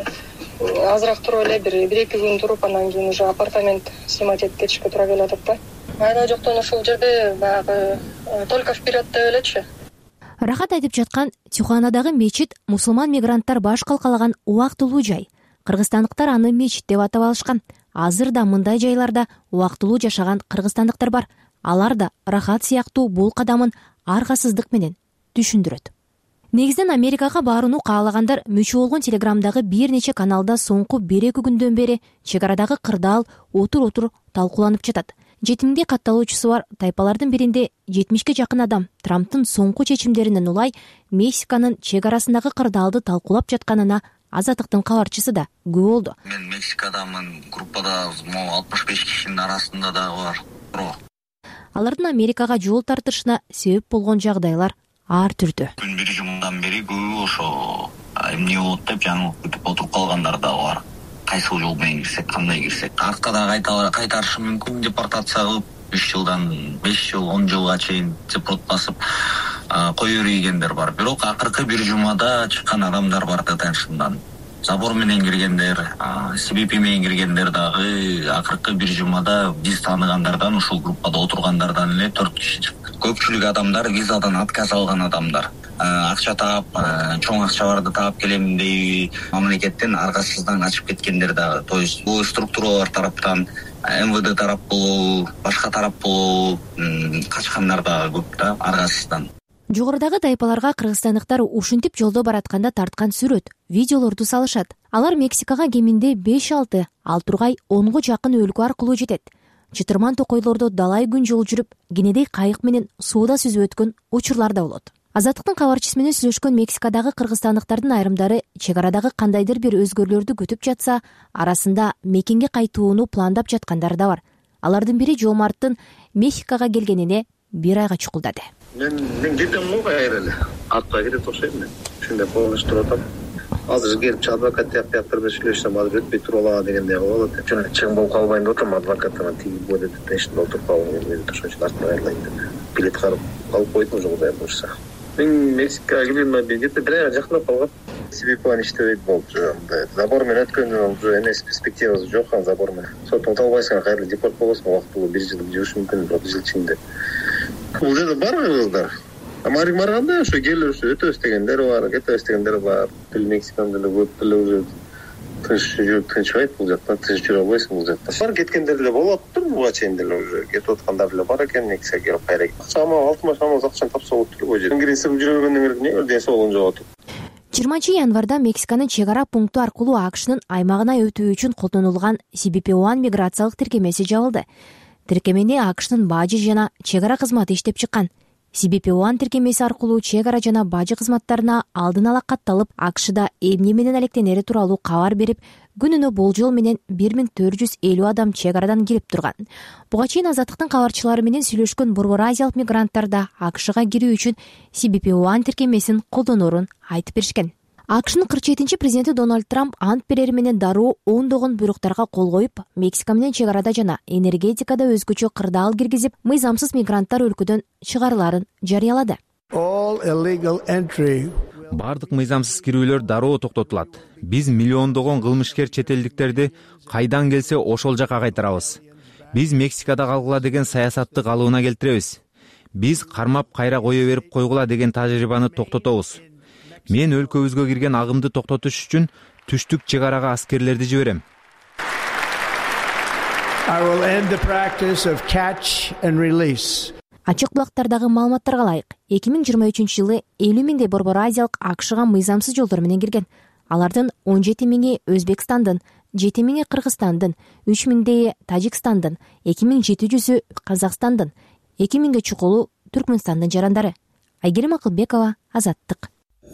азыраак туруп эле бир 1-2 күн туруп анан кийин уже апартамент снимать этип кетишке туура келип атат да. Айда жоктон ушул жерде баягы только вперед деп элечи. Рахат айтып жаткан Тихуанадагы мечит мусулман мигранттар баш калкалаган убактылуу жай. Кыргызстандыктар аны мечит деп атап алышкан. Азыр да мындай жайларда убактылуу жашаган кыргызстандыктар бар. Алар да Рахат сыяктуу бул кадамын аргасыздык менен түшүндүрөт. Негизден Америкага барууну каалагандар мүчө болгон Телеграмдагы бир нече каналда соңку 1-2 күндөн бери чек арадагы кырдаал отур талкууланып жатат. 70 катталуучусу бар тайпалардын биринде 70 жакын адам Трамптын соңку чечимдеринен улай Мексиканын чек арасындагы кырдаалды талкуулап жатканына Азаттыктын кабарчысы да күбө болду. Мен Мексикадамын, группада 65 кишинин арасында да бар. Алардын Америкага жол тартышына себеп болгон жагдайлар ар түрдүү. Күн бир жумадан бери көбү ошо эмне болот деп жаңылык күтүп отуруп калгандар да бар. Кайсыл жол менен кирсек, кандай кирсек, аркада кайтарышы мүмкүн, депортация кылып 3 жылдан 5 жыл, 10 жылга чейин депорт басып кое бергендер бар. Бирок акыркы бир жумада чыккан адамдар бар да тынчынан. Забор менен киргендер, CBP менен киргендер дагы акыркы бир жумада биз тааныгандардан, ушул группада отургандардан эле 4 киши чыкты. Көпчүлүк адамдар визадан отказ алган адамдар. Акча таап, чоң акчаларды таап келем дейби мамлекеттен аргасыздан качып кеткендер дагы. То есть бул структуралар тараптан, МВД тарап болобу, башка тарап болобу качкандар дагы көп да аргасыздан. Жогорудагы тайпаларга кыргызстандыктар ушинтип жолдо баратканда тарткан сүрөт, видеолорду салышат. Алар Мексикага кеминде 5-6, ал тургай 10го жакын өлкө аркылуу жетет. Чытырман токойлордо далай күн жол жүрүп, кенедей кайык менен сууда сүзүп өткөн учурлар да болот. Азаттыктын кабарчысы менен сүйлөшкөн Мексикадагы кыргызстандыктардын айрымдары чек арадагы кандайдыр бир өзгөрүүлөрдү күтүп жатса, арасында мекенге кайтууну пландап жаткандар да бар. Алардын бири Жо Марттын Мексикага келгенине 1 айга чукулдады. Мен жетем кайра эле. Атка кетет окшойм мен. Ушундай полночь туруп атам. Азыр келип адвокат тияктыр бир сүйлөшсөм, азыр өтпөй туруп алат дегендей болот. Жана чың болуп калбайын деп атам, адвокаттан тиги бойдо тынчтын отуруп калган мен ошон үчүн артына кайрылайын деп. Билет карып алып койдум уже Кудай буйрса. Мен Мексикага келгениме где-то 1 айга жакындап калган. CBP иштебейт болчу. Забор менен өткөндө уже эмес перспективасы жок, забор менен. Соттон табылбайсың, кайра депорт болосуң, убактылуу 1 жыл жүрүш мүмкүн, 1 жыл ичинде. Бул жерде бар кыргыздар. Америка барганда ошо келип өтөбүз дегендер бар, кетебиз дегендер бар. Тил Мексикан деле көп деле уже тынчбайт бул жакта, тынч жүрө албайсың бул жакта. Бар кеткендер деле болот, буга чейин деле уже кетип аткандар деле бар экен, Мексикага келип кайра. Акчама алтыма шамал акчаны тапса болот эле көжө. Ингресип жүргөндөн кийин эмне ден соолугун жоготуп. 20-январда Мексиканын чек ара пункту аркылуу АКШнын аймагына өтүү үчүн колдонулган CBP-1 миграциялык тиркемеси жабылды. Тиркемени АКШнын бажы жана чек ара кызматы иштеп чыккан. CBP-1 тиркемеси аркылуу чек ара жана бажы кызматтарына алдын ала катталып, АКШда эмне менен алектенери тууралуу кабар берип, күнүнө болжол менен 1450 адам чек арадан кирип турган. Буга чейин Азаттыктын кабарчылары менен сүйлөшкөн Борбор Азиялык мигранттар да АКШга кирүү үчүн CBP-1 тиркемесин колдоноорун айтып беришкен. акшнын 47-президенти Дональд Трамп ант берери менен дароо ондогон буйруктарга кол коюп, Мексика менен чек арада жана энергетикада өзгөчө кырдаал киргизип, мыйзамсыз мигранттар өлкөдөн чыгарыларын жарыялады. Бардык мыйзамсыз кирүүлөр дароо токтотулат. Биз миллиондогон кылмышкер чет элдиктерди кайдан келсе ошол жака кайтарабыз. Биз Мексикада калгыла деген саясатты калыбына келтиребиз. Биз кармап кайра кое берип койгула деген тажрыйбаны токтотобуз. Мен өлкөбүзгө кирген агымды токтотуш үчүн түштүк чек арага аскерлерди жиберем. Ачык булактардагы маалыматтарга ылайык, 2023-жылы 50 миңдей борбор азиялык АКШга мыйзамсыз жолдор менен кирген. Алардын 17 миңи Өзбекстандын, 7 миңи Кыргызстандын, 3 миңдейи Тажикстандын, 2700-ü Казакстандын, 2 миңге чукулу Түркмөнстандын жарандары. Айгерим Акылбекова, Азаттык.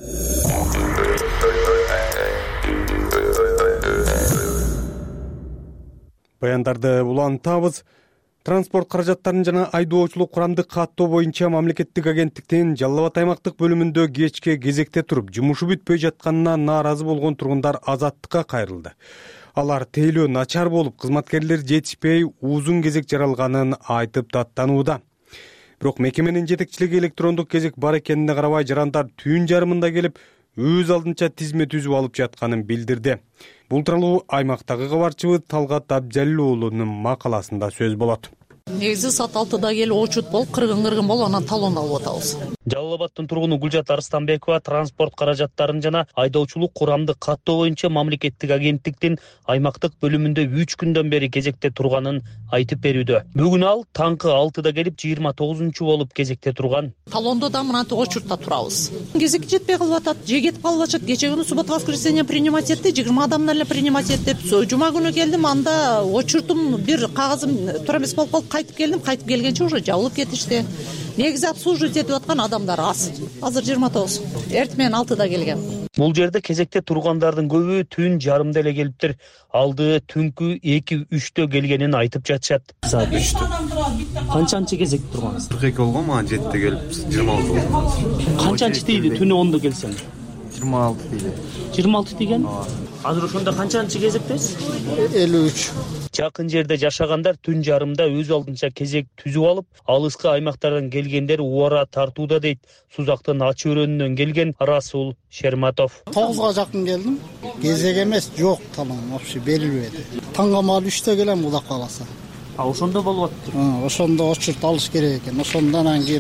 Баяндарды улантабыз. Транспорт каражаттарын жана айдоочулук курамдык каттоо боюнча мамлекеттик агенттиктин Жалал Абад аймактык бөлүмүндө кечке кезекте туруп, жумушу бүтпөй жатканына нааразы болгон тургундар Азаттыкка кайрылды. Алар тейлөө начар болуп, кызматкерлер жетишпей, узун кезек жаралганын айтып даттанууда. Бирок мекеменин жетекчилиги электрондук кезек бар экенине карабай, жарандар түн жарымында келип, өз алдынча тизме түзүп алып жатканын билдирди. Бул тууралуу аймактагы кабарчыбыз Талгат Абджалил уулунун макаласында сөз болот. Негизи саат 6-да келип очут болуп, кыргын болуп, анан талон алып атабыз. Жалал Абадтын тургуну Гүлжат Арыстанбекова транспорт каражаттарын жана айдоочулук курамдык каттоо боюнча мамлекеттик агенттиктин аймактык бөлүмүндө 3 күндөн бери кезекте турганын айтып берүүдө. Бүгүн ал таңкы 6-да келип 29-чу болуп кезекте турган. Талондо да мынантип очуртта турабыз. Кезек жетпей калып атат, же кетип калып атат. Кече күнү суббота воскресенье принимать этти, 20 адамдар эле принимать этип, жума күнү келдим, анда очуртум бир кагазым туура эмес болуп калып, кайтып келдим, кайтып келгенче уже жабылып кетишти. Негизи обслуживать этип аткан адамдар аз. Азыр 29. Эртең менен 6-да келген. Бул жерде кезекте тургандардын көбү түн жарымда эле келиптир. Алды түнкү 2-3тө келгенин айтып жатышат. Саат 3тө. Канчанчы кезекте тургансыз? 42 болгон, мага 7-те келип 26 болгон. Канчанчы тийди түнү 10до келсең? 26 тийди. 26 тийген? Азыр ошондо канчанчы кезектесиз? 53. Жакын жерде жашагандар түн жарымда өз алдынча кезек түзүп алып, алыскы аймактардан келгендер убара тартууда дейт Сузактын Ачы өрөөнүнөн келген Расул Шерматов. 9га жакын келдим. Кезек эмес, жок талон вообще берилбеди. Таңгамал 3тө келем Кудай кааласа. Ошондо болуп атты. Ошондо очурт алыш керек экен. Ошондон кийин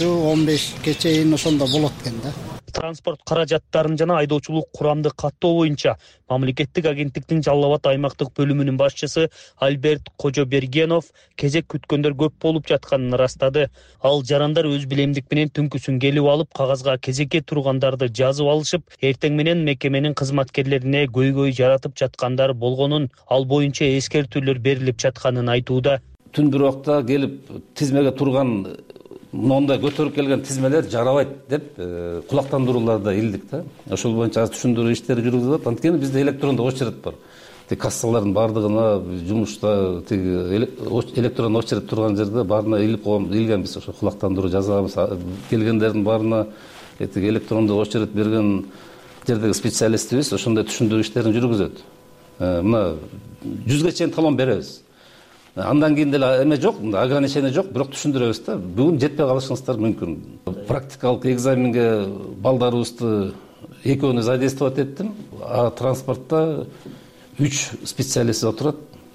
10-15 чейин ошондо болот экен да. Транспорт каражаттарын жана айдоочулук курамдык каттоо боюнча мамлекеттик агенттиктин Жалал Абад аймактык бөлүмүнүн башчысы Альберт Кожобергенов кезек күткөндөр көп болуп жатканын ырастады. Ал жарандар өз билемдик менен түнкүсүн келип алып, кагазга кезекке тургандарды жазып алышып, эртең менен мекеменин кызматкерлерине көйгөй жаратып жаткандар болгонун, ал боюнча эскертүүлөр берилип жатканын айтууда. Түн бир убакта келип тизмеге турган мындай көтөрүп келген тизмелер жарабайт деп кулактандырууларда илдик да. Ошол боюнча аз түшүндүрүү иштери жүргүзүлүп атат. Анткени бизде электрондук очередь бар. Кассалардын бардыгына жумушта электрондук очередь турган жерде баарына илип илгенбиз. Ошо кулактандыруу жазабыз. Келгендердин баарына электрондук очередь берген жердеги специалистибиз ошондой түшүндүрүү иштерин жүргүзөт. Мына 100ге чейин талон беребиз. Андан кийин деле эме жок, ограничение жок, бирок түшүндүрөбүз да. Бүгүн жетпей калышыңыздар мүмкүн. Практикалык экзаменге балдарыбызды экөөнү задействовать эттим. А транспортто 3 специалист отурат.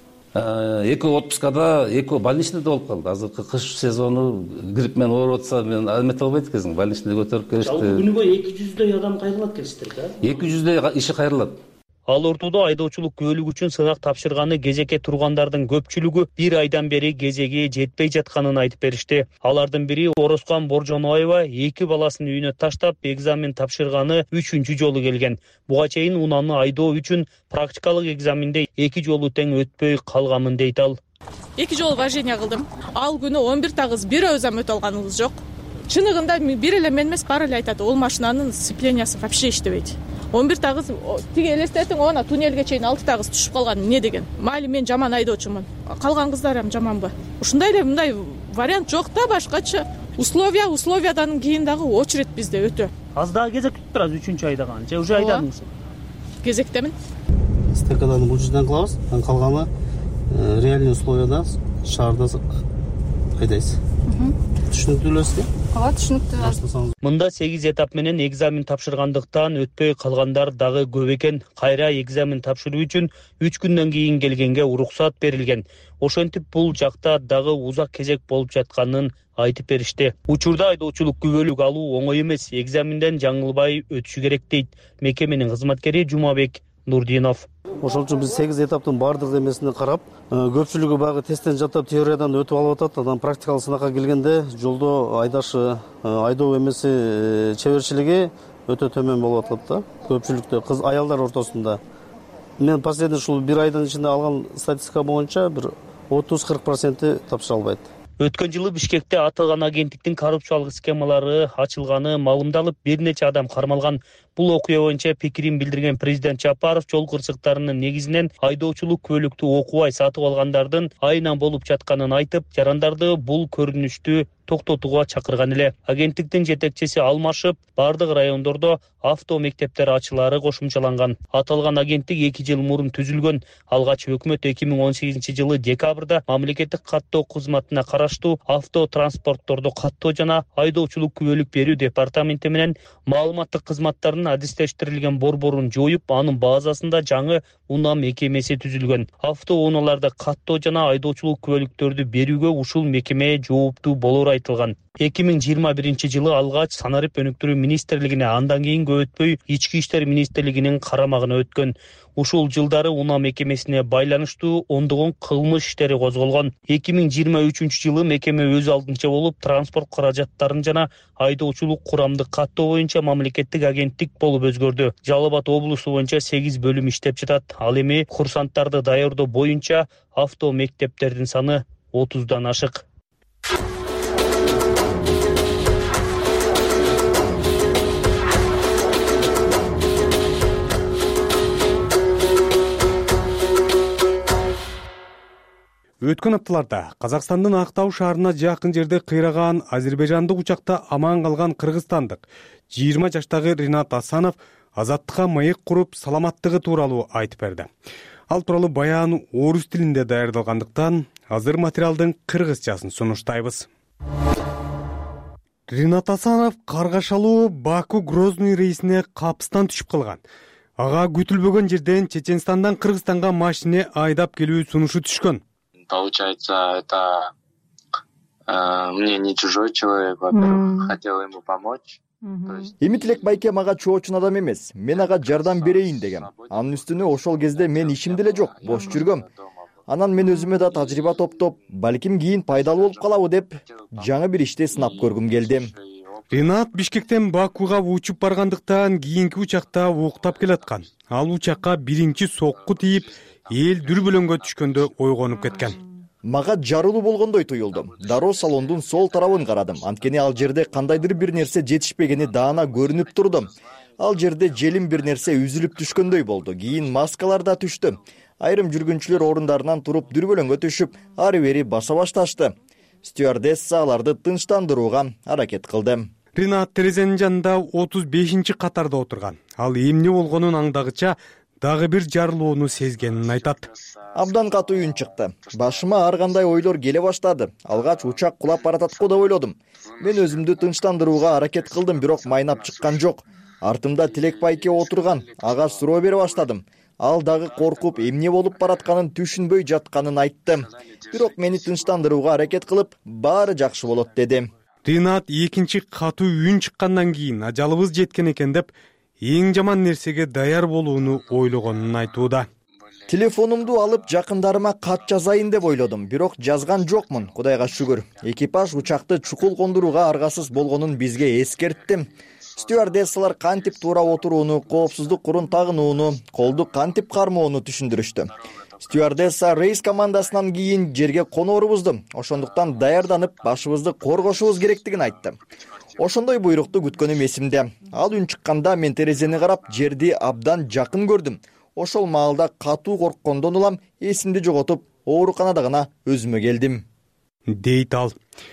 Экөө отпускада, экөө больничныйда болуп калды. Азыркы кыш сезону грипп менен ооруп атса, мен алмете албайт экенсиң. Больничныйда көтөрүп келишти. Жалпы күнүгө 200дөй адам кайрылат келиптир да? 200дөй иши кайрылат. Ал ортодо айдоочулук күбөлүк үчүн сынак тапшырганы кезекке тургандардын көпчүлүгү 1 айдан бери кезеги жетпей жатканын айтып беришти. Алардын бири Орозкан Боржоноева 2 баласын үйүнө таштап экзамен тапшырганы 3-чү жолу келген. Буга чейин унаны айдоо үчүн практикалык экзаменде 2 жолу тең өтпөй калганмын дейт ал. 2 жолу вождение кылдым. Ал күнү 11 тагыз бир өзөм өтө алганыбыз жок. Чыныгында бир эле мен эмес, баары эле айтат, ол машинанын сцеплениясы вообще иштебейт. 11 тагыз тиги элестетиң, она туннелге чейин 6 тагыз түшүп калган. Эмне деген? Майли мен жаман айдоочумун. Калган кыздар ham жаманбы? Ушундай эле мындай вариант жок да, башкача. Условиядан кийин дагы очередь бизде өтө. Азыр дагы кезек күтүп турасыз 3-айда кан же уже айдадыңыз? Кезектемин. Стекадан бул жерден кылабыз, анан калганы реальный условияда шаарда айдайбыз. Түшүнүктүү элесизби? Ооба, түшүнүктүү. Мында 8 этап менен экзамен тапшыргандыктан өтпөй калгандар дагы көп экен. Кайра экзамен тапшыруу үчүн 3 күндөн кийин келгенге уруксат берилген. Ошентип бул жакта дагы узак кезек болуп жатканын айтып беришти. Учурда айдоочулук күбөлүк алуу оңой эмес. Экзаменден жаңылбай өтүшү керек дейт мекеменин кызматкери Жумабек Нурдинов. Ошол үчүн биз 8 этаптын баардык эмесине карап, көпчүлүгү баягы тесттен жаттап теориядан өтүп алып атат. Анан практикалык сынакка келгенде жолдо айдоо эмеси чеберчилиги өтө төмөн болуп атат да. Көпчүлүктө кыз аялдар ортосунда. Мен последний ушул 1 айдын ичинде алган статистика боюнча бир 30-40% тапшыра албайт. Өткөн жылы Бишкекте аталган агенттиктин коррупциялык схемалары ачылганы маалымдалып, бир нече адам кармалган. Бул окуя боюнча пикирин билдирген президент Жапаров жол кырсыктарынын негизинен айдоочулук күбөлүктү окубай сатып алгандардын айынан болуп жатканын айтып, жарандарды бул көрүнүштү токтотууга чакырган эле. Агенттиктин жетекчиси алмашып, бардык райондордо авто мектептер ачылаары кошумчаланган. Аталган агенттик 2 жыл мурун түзүлгөн. Алгач өкмөт 2018-жылы декабрда мамлекеттик каттоо кызматына караштуу авто транспорттордо каттоо жана айдоочулук күбөлүк берүү департаменти менен маалыматтык кызматтардын адистештирилген борборун жоюп, анын базасында жаңы унаа мекемеси түзүлгөн. Авто унааларды каттоо жана айдоочулук күбөлүктөрдү берүүгө ушул мекеме жооптуу болору айтылган. 2021-жылы алгач санарип өнүктүрүү министрлигине, андан кийин көп өтпөй ички иштер министрлигинин карамагына өткөн. Ушул жылдары унаа мекемесине байланыштуу ондогон кылмыш иштери козголгон. 2023-жылы мекеме өз алдынча болуп, транспорт каражаттарын жана айдоочулук курамды каттоо боюнча мамлекеттик агенттик болуп өзгөрдү. Жалал Абад облусу боюнча 8 бөлүм иштеп жатат. Ал эми курсанттарды даярдоо боюнча авто мектептердин саны 30дан ашык. Өткөн апталарда Казакстандын Актау шаарына жакын жерде кыйраган азербайжандык учакта аман калган кыргызстандык 20 жаштагы Ринат Асанов азаттыкка маек куруп саламаттыгы тууралуу айтып берди. Ал тууралуу баян орус тилинде даярдалгандыктан азыр материалдын кыргызчасын сунуштайбыз. Ринат Асанов каргашалуу Баку-Грозный рейсине капыстан түшүп калган. Ага күтүлбөгөн жерден Чеченстандан Кыргызстанга машине айдап келүү сунушу түшкөн. Получается, это мне не чужой человек, во-первых, хотел ему помочь. Эми Тилек байке мага чоочун адам эмес, мен ага жардам берейин дегем. Анын үстүнө ошол кезде мен ишим деле жок, бош жүргөм. Анан мен өзүмө да тажрыйба топтоп, балким кийин пайдалуу болуп калабы деп, жаңы бир ишти сынап көргүм келди. Ринат Бишкектен Бакуга учуп баргандыктан кийинки учакта уктап келаткан. Ал учакка биринчи сокку тийип, эл дүрбөлөңгө түшкөндө ойгонуп кеткен. Мага жарылуу болгондой туюлду. Дароо салондун сол тарабын карадым. Анткени ал жерде кандайдыр бир нерсе жетишпегени даана көрүнүп турду. Ал жерде желим бир нерсе үзүлүп түшкөндөй болду. Кийин маскалар да түштү. Айрым жүргүнчүлөр орундарынан туруп дүрбөлөңгө түшүп, ары бери баса башташты. Стюардесса аларды тынчтандырууга аракет кылды. Ринат терезенин жанында 35-катарда отурган. Ал эмне болгонун аңдагыча дагы бир жарылууну сезгенин айтат. Абдан катуу үн чыкты. Башыма ар кандай ойлор келе баштады. Алгач учак кулап баратат го деп ойлодум. Мен өзүмдү тынчтандырууга аракет кылдым, бирок майнап чыккан жок. Артымда Тилек байке отурган. Ага суроо бере баштадым. Ал дагы коркуп, эмне болуп баратканын түшүнбөй жатканын айтты. Бирок мени тынчтандырууга аракет кылып, баары жакшы болот деди. Ринат экинчи катуу үн чыккандан кийин ажалыбыз жеткен экен деп, эң жаман нерсеге даяр болууну ойлогонун айтууда. Телефонумду алып жакындарыма кат жазайын деп ойлодум, бирок жазган жокмун, Кудайга шүгүр. Экипаж учакты чукул кондурууга аргасыз болгонун бизге эскертти. Стюардессалар кантип туура отурууну, коопсуздук курун тагынууну, колду кантип кармоону түшүндүрүштү. Стюардесса рейс командасынан кийин жерге коноорубузду, ошондуктан даярданып, башыбызды коргошубуз керектигин айтты. Ошондой буйрукту күткөнүм эсимде. Ал үн чыкканда мен терезени карап, жерди абдан жакын көрдүм. Ошол маалда катуу корккондон улам эсимди жоготуп, ооруканада гана өзүмө келдим. Дейт ал.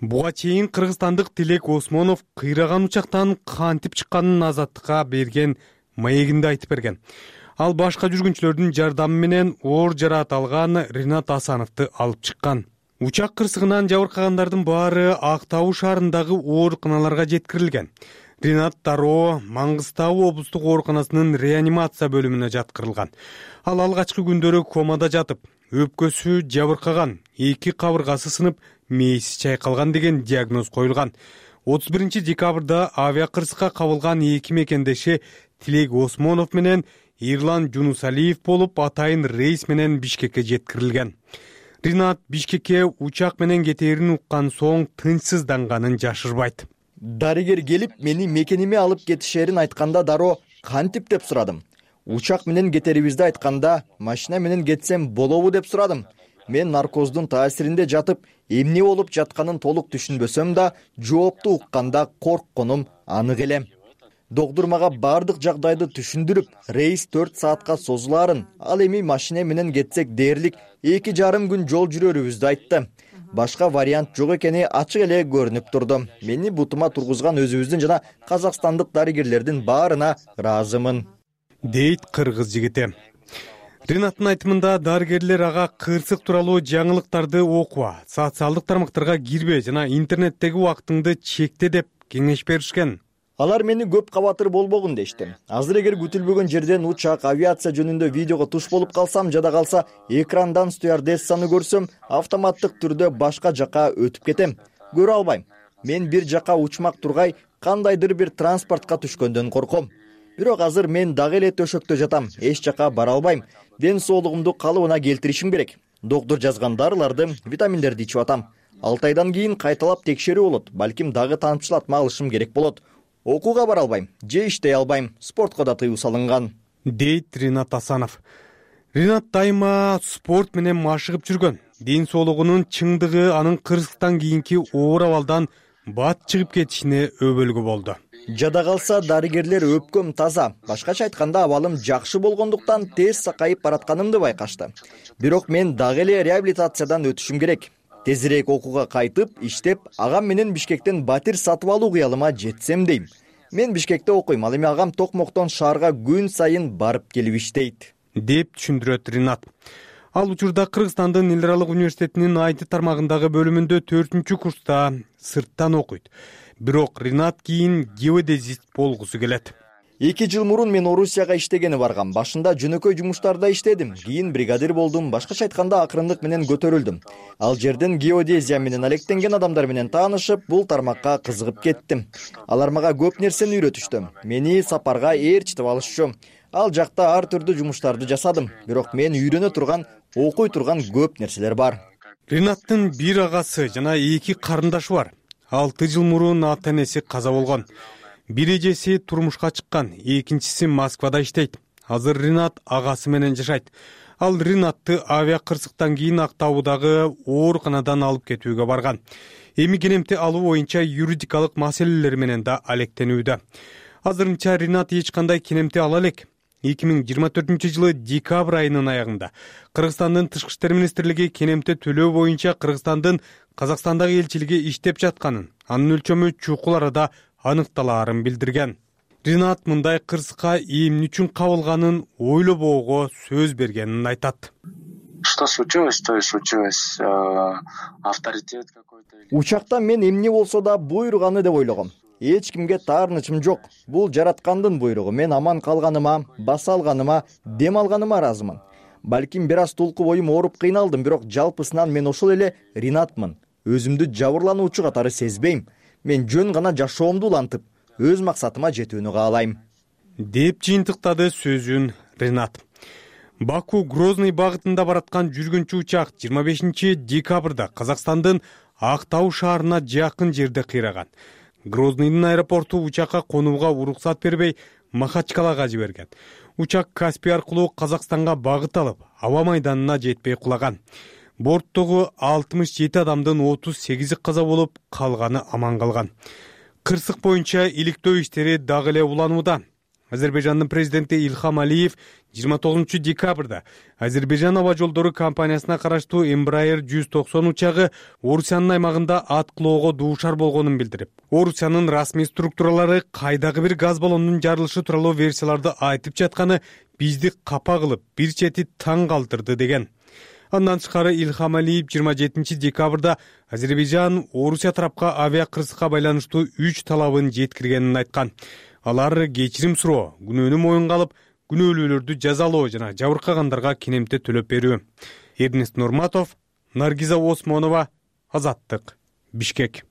Буга чейин кыргызстандык Тилек Осмонов кыйраган учактан кантип чыкканын Азаттыкка берген маегинде айтып берген. Ал башка жүргүнчүлөрдүн жардамы менен оор жараат алган Ринат Асановду алып чыккан. Учак кырсыгынан жабыркагандардын баары Актау шаарындагы ооруканаларга жеткирилген. Ринат дароо Маңгыстау облустук ооруканасынын реанимация бөлүмүнө жаткырылган. Ал алгачкы күндөрү комада жатып, өпкөсү жабыркаган, 2 кабыргасы сынып, мээси чайкалган деген диагноз коюлган. 31 декабрда авиакырсыкка кабылган 2 мекендеши Тилек Осмонов менен Ирлан Жунусалиев болуп, атайын рейс менен Бишкекке жеткирилген. Ринат Бишкекке учак менен кетээрин уккан соң тынчсызданганын жашырбайт. Дарыгер келип, мени мекениме алып кетишерин айтканда дароо кантип деп сурадым. Учак менен кетерибизди айтканда, машина менен кетсем болобу деп сурадым. Мен наркоздун таасиринде жатып, эмне болуп жатканын толук түшүнбөсөм да, жоопту укканда коркконум анык эле. Доктор мага бардык жагдайды түшүндүрүп, рейс 4 саатка созулаарын, ал эми машина менен кетсек дээрлик 2,5 күн жол жүрөрүбүздү айтты. Башка вариант жок экени ачык эле көрүнүп турду. Мени бутума тургузган өзүбүздүн жана казакстандык дарыгерлердин баарына ыраазымын, дейт кыргыз жигити. Ринаттын айтымында дарыгерлер ага кырсык тууралуу жаңылыктарды окуба, социалдык тармактарга кирбе жана интернеттеги убактыңды чекте деп кеңеш беришкен. Алар мени көп кабатыр болбогун дешти. Азыр эгер күтүлбөгөн жерден учак, авиация жөнүндө видеого туш болуп калсам, жада калса экрандан стюардессаны көрсөм, автоматтык түрдө башка жака өтүп кетем. Көрө албайм. Мен бир жака учмак тургай, кандайдыр бир транспортко түшкөндөн корком. Бирок азыр мен дагы эле төшөктө жатам, эч жака бара албайм. Ден соолугумду калыбына келтиришим керек. Доктор жазган дарыларды, витаминдерди ичип атам. 6 айдан кийин кайталап текшерүү болот. Балким дагы тамчылатма алышым керек болот. Окууга бара албайм, же иштей албайм, спортко да тыюу салынган, дейт Ринат Асанов. Ринат дайыма спорт менен машыгып жүргөн. Ден соолугунун чыңдыгы анын кырсыктан кийинки оор абалдан бат чыгып кетишине өбөлгү болду. Жада калса дарыгерлер өпкөм таза. Башкача айтканда абалым жакшы болгондуктан тез сакайып баратканымды байкашты. Бирок мен дагы эле реабилитациядан өтүшүм керек. Тезирээк окууга кайтып, иштеп, агам менен Бишкектен батир сатып алуу кыялыма жетсем дейм. Мен Бишкекте окуйм, ал эми агам Токмоктон шаарга күн сайын барып келип иштейт, деп түшүндүрөт Ринат. Ал учурда Кыргызстандын Эл аралык университетинин IT тармагындагы бөлүмүндө 4-курста сырттан окуйт. Бирок Ринат кийин геодезист болгусу келет. 2 жыл мурун мен Орусияга иштегени баргам. Башында жөнөкөй жумуштарда иштедим. Кийин бригадир болдум. Башкача айтканда акырындык менен көтөрүлдүм. Ал жерден геодезия менен алектенген адамдар менен таанышып, бул тармакка кызыгып кеттим. Алар мага көп нерсени үйрөтүштү. Мени сапарга ээрчитип алышчу. Ал жакта ар түрдүү жумуштарды жасадым. Бирок мен үйрөнө турган, окуй турган көп нерселер бар. Ринаттын бир агасы жана 2 карындашы бар. 6 жыл мурун ата-энеси каза болгон. Бир эжеси турмушка чыккан, экинчиси Москвада иштейт. Азыр Ринат агасы менен жашайт. Ал Ринатты авиакырсыктан кийин Актаудагы ооруканадан алып кетүүгө барган. Эми кенемти алуу боюнча юридикалык маселелер менен да алектенүүдө. Азырынча Ринат эч кандай кенемти ала элек. 2024-жылы декабрь айынын аягында Кыргызстандын Тышкы иштер министрлиги кенемти төлөө боюнча Кыргызстандын Казакстандагы элчилиги иштеп жатканын, анын өлчөмү чукул арада аныкталаарын билдирген. Ринат мындай кырсыкка эмне үчүн кабылганын ойлобоого сөз бергенин айтат. Что случилось, то и случилось. Авторитет какой-то. Учакта мен эмне болсо да буйруганы деп ойлогом. Эч кимге таарынычым жок. Бул жараткандын буйругу. Мен аман калганыма, баса алганыма, дем алганыма ыраазымын. Балким бир аз тулку боюм ооруп кыйналдым, бирок жалпысынан мен ошол эле Ринатмын. Өзүмдү жабырлануучу катары сезбейм. Мен жөн гана жашоомду улантып, өз максатыма жетүүнү каалайм, деп жыйынтыктады сөзүн Ринат. Баку-Грозный багытында бараткан жүргүнчү учак 25 декабрда Казакстандын Актау шаарына жакын жерде кыйраган. Грознийдин аэропорту учакка конууга уруксат бербей Махачкалага жиберген. Учак Каспий аркылуу Казакстанга багыт алып, аба майданына жетпей кулаган. Борттогу 67 адамдын 38-и каза болуп, калганы аман калган. Кырсык боюнча иликтөө иштери дагы эле уланууда. Азербайжандын президенти Илхам Алиев 29 декабрда Азербайжан аба жолдору компаниясына караштуу Embraer 190 учагы Орусиянын аймагында аткылоого дуушар болгонун билдирип, Орусиянын расмий структуралары кайдагы бир газ баллонунун жарылышы тууралуу версияларды айтып жатканы бизди капа кылып, бир чети таң калтырды деген. Андан тышкары Илхам Алиев 27 декабрда Азербайжан Орусия тарапка авиа кырсыкка байланыштуу 3 талабын жеткиргенин айткан. Алар кечирим суроо, күнөөнү моюнга алып, күнөөлүүлөрдү жазалоо жана жабыркагандарга кинемте төлөп берүү. Эрнест Нурматов, Наргиза Осмонова, Азаттык, Бишкек.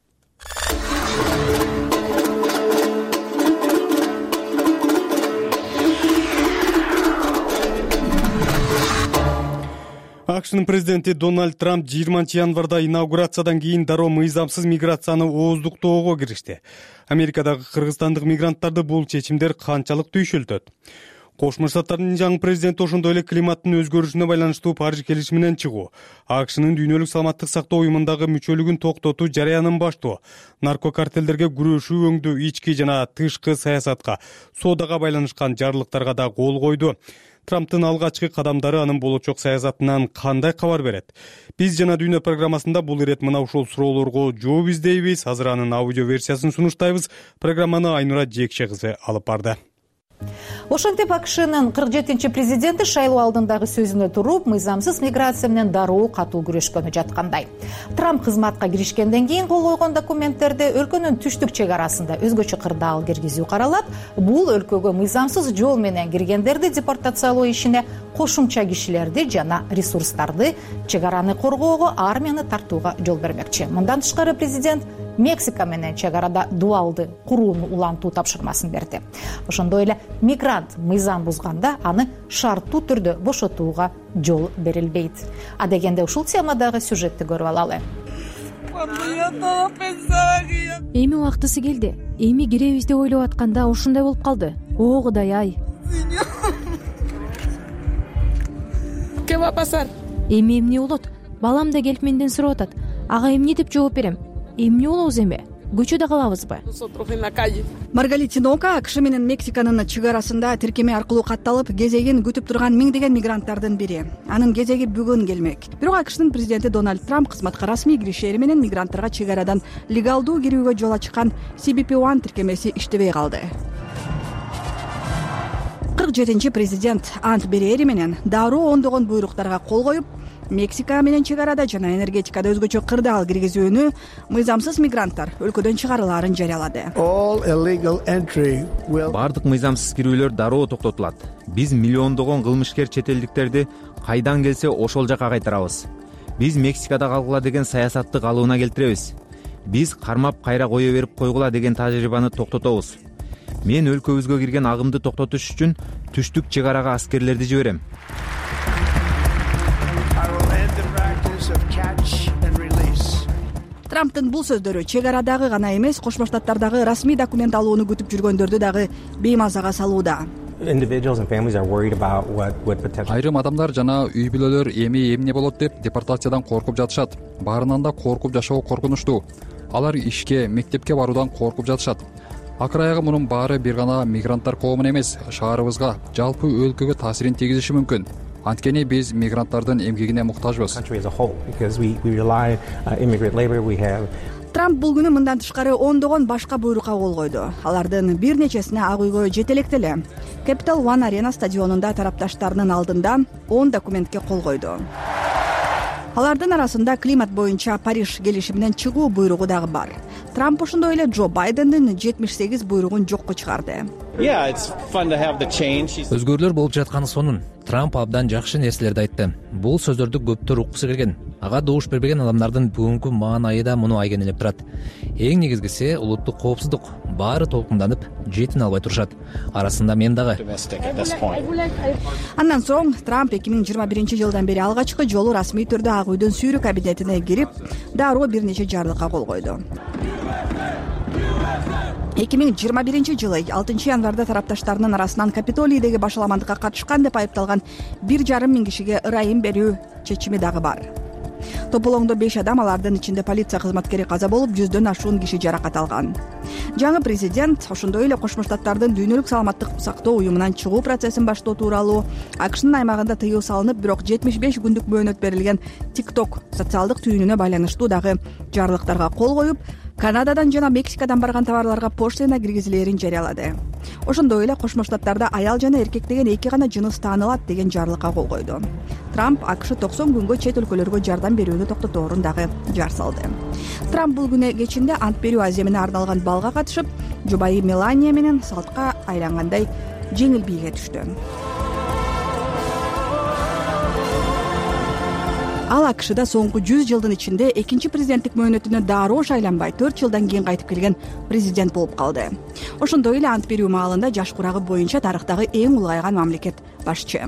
АКШнын президенти Дональд Трамп 20 январда инаугурациядан кийин дароо мыйзамсыз миграцияны ооздуктоого киришти. Америкадагы кыргызстандык мигранттарды бул чечимдер канчалык түйшөлтөт? Кошмо Штаттардын жаңы президенти ошондой эле климаттын өзгөрүшүнө байланыштуу Париж келишиминен чыгуу, АКШнын дүйнөлүк саламаттык сактоо уюмундагы мүчөлүгүн токтотуу жарыянын баштоо, наркокартелдерге күрөшүү өңдүү, ички жана тышкы саясатка, соодага байланышкан жарлыктарга да кол койду. Трамптын алгачкы кадамдары анын болочок саясатынан кандай кабар берет? Биз жана дүйнө программасында бул ирет мына ушул суроолорго жооп издейбиз. Азыр анын аудио версиясын сунуштайбыз. Программаны Айнура Жекше кызы алып барды. Ошентип АКШнын 47-чи президенти шайлоо алдындагы сөзүнө туруп, мыйзамсыз миграция менен дароо катуу күрөшкөнү жаткандай. Трамп кызматка киришкенден кийин кол койгон документтерде өлкөнүн түштүк чек арасында өзгөчө кырдаал киргизүү каралат. Бул өлкөгө мыйзамсыз жол менен киргендерди депортациялоо ишине, кошумча кишилерди жана ресурстарды, чек араны коргоого, армияны тартууга жол бермекчи. Мындан тышкары президент Мексика менен чек арада дуалды курууну улантуу тапшырмасын берди. Ошондой эле мигрант мыйзам бузганда аны шарттуу түрдө бошотууга жол берилбейт. А дегенде ушул темадагы сюжетти көрүп алалы. Эми убактысы келди. Эми киребиз деп ойлоп атканда ушундай болуп калды. О Кудай ай. ¿Qué va a pasar? Эми эмне болот? Балам да келип менден сурап атат. Ага эмне деп жооп берем? Эмне болобуз эми? Көчөдө калабызбы? Маргалит Тинока АКШ менен Мексиканын чек арасында тиркеме аркылуу катталып, кезегин күтүп турган миңдеген мигранттардын бири. Анын кезеги бүгүн келмек. Бирок АКШнын президенти Дональд Трамп кызматка расмий киришери менен мигранттарга чек арадан легалдуу кирүүгө жол ачкан CBP-1 тиркемеси иштебей калды. 47-чи президент ант берери менен дароо ондогон буйруктарга кол коюп, Мексика менен чек арада жана энергетикада өзгөчө кырдаал киргизүүнү, мыйзамсыз мигранттар өлкөдөн чыгарылаарын жарыялады. Бардык мыйзамсыз кирүүлөр дароо токтотулат. Биз миллиондогон кылмышкер чет элдиктерди кайдан келсе ошол жака кайтарабыз. Биз Мексикада калгыла деген саясатты калыбына келтиребиз. Биз кармап кайра кое берип койгула деген тажрыйбаны токтотобуз. Мен өлкөбүзгө кирген агымды токтотуш үчүн түштүк чек арага аскерлерди жиберем. Трамптын бул сөздөрү чек арадагы гана эмес, Кошмо Штаттардагы расмий документ алууну күтүп жүргөндөрдү дагы беймазага салууда. Айрым адамдар жана үй бүлөлөр эми эмне болот деп депортациядан коркуп жатышат. Баарынан да коркуп жашоо коркунучтуу. Алар ишке, мектепке баруудан коркуп жатышат. Акыр аягы мунун баары бир гана мигранттар коомуна эмес, шаарыбызга, жалпы өлкөгө таасирин тийгизиши мүмкүн. Анткени биз мигранттардын эмгегине муктажбыз. Трамп бул күнү мындан тышкары ондогон башка буйрукка кол койду. Алардын бир нечесине ак үйгө жете электе эле. Capital One Arena стадионунда тарапташтарынын алдында 10 документке кол койду. Алардын арасында климат боюнча Париж келишиминен чыгуу буйругу дагы бар. Трамп ошондой эле Джо Байдендин 78 буйругун жокко чыгарды. Өзгөрүүлөр болуп жатканы сонун. Трамп абдан жакшы нерселерди айтты. Бул сөздөрдү көптөр уккусу келген. Ага добуш бербеген адамдардын бүгүнкү маанайы да муну айгинелеп турат. Эң негизгиси улуттук коопсуздук. Баары толкунданып, жетин албай турушат. Арасында мен дагы. Андан соң Трамп 2021-жылдан бери алгачкы жолу расмий түрдө ак үйдүн сүйрүү кабинетине кирип, дароо бир нече жарлыкка кол койду. 2021-жылы 6 январда тарапташтарынын арасынан Капитолийдеги башаламандыкка катышкан деп айыпталган 1,5 миң кишиге ырайым берүү чечими дагы бар. тополоңдо 5 адам, алардын ичинде полиция кызматкери каза болуп, 100дөн ашуун киши жаракат алган. Жаңы президент ошондой эле Кошмо Штаттардын дүйнөлүк саламаттык сактоо уюмунан чыгуу процессин баштоо тууралуу, АКШнын аймагында тыюу салынып, бирок 75 күндүк мөөнөт берилген TikTok социалдык түйүнүнө байланыштуу дагы жарлыктарга кол коюп, Канададан жана Мексикадан барган товарларга поштина киргизилээрин жарыялады. Ошондой эле Кошмо Штаттарда аял жана эркек деген эки гана жыныс таанылат деген жарлыкка кол койду. Трамп АКШ 90 күнгө чет өлкөлөргө жардам берүүнү токтоторун дагы жар салды. Трамп бул күнү кечинде ант берүү аземине арналган балга катышып, жубайы Мелания менен салтка айлангандай жеңил бийге түштү. Ал АКШда соңку 100 жылдын ичинде экинчи президенттик мөөнөтүнө дароо шайланбай 4 жылдан кийин кайтып келген президент болуп калды. Ошондой эле ант берүү маалында жаш курагы боюнча тарыхтагы эң улгайган мамлекет башчы.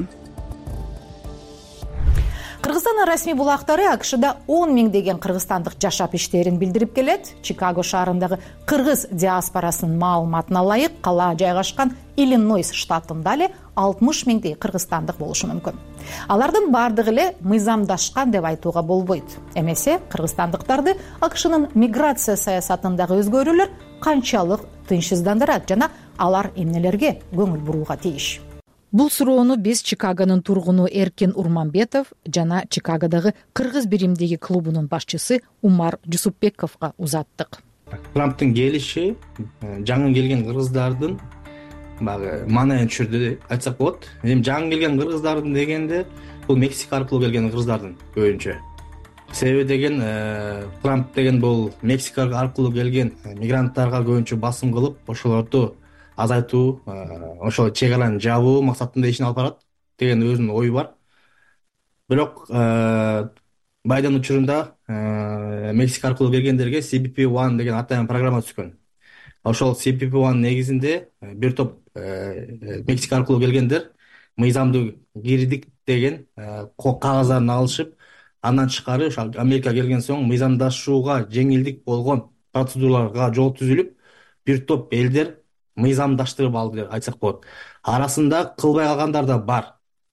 Кыргызстандын расмий булактары АКШда 10 миңдеген кыргызстандык жашап иштерин билдирип келет. Чикаго шаарындагы кыргыз диаспорасынын маалыматына ылайык, кала жайгашкан Иллинойс штатында эле 60 миңдей кыргызстандык болушу мүмкүн. Алардын бардыгы эле мыйзамдашкан деп айтууга болбойт. Эмесе кыргызстандыктарды АКШнын миграция саясатындагы өзгөрүүлөр канчалык тынчсыздандырат жана алар эмнелерге көңүл бурууга тийиш? Бул суроону биз Чикагонун тургуну Эркин Урманбетов жана Чикагодагы кыргыз биримдиги клубунун башчысы Умар Жусупбековго узаттык. Трамптын келиши жаңы келген кыргыздардын маанайын түшүрдү деп айтсак болот. Эми жаңы келген кыргыздардын дегенде бул Мексика аркылуу келген кыргыздардын көбүнчө. Себеби деген Трамп деген бул Мексика аркылуу келген мигранттарга көбүнчө басым кылып, ошолорду азайтуу, ошол чек араны жабуу максатында ишин алып барат деген өзүнүн ою бар. Бирок Байден учурунда Мексика аркылуу келгендерге CBP-1 деген атайын программа түшкөн. Ошол CBP-1 негизинде бир топ Мексика аркылуу келгендер мыйзамдуу кирдик деген кагаздарын алышып, андан тышкары ошол Америка келген соң мыйзамдашууга жеңилдик болгон процедураларга жол түзүлүп, бир топ элдер мыйзамдаштырып алды деп айтсак болот. Арасында кылбай калгандар да бар.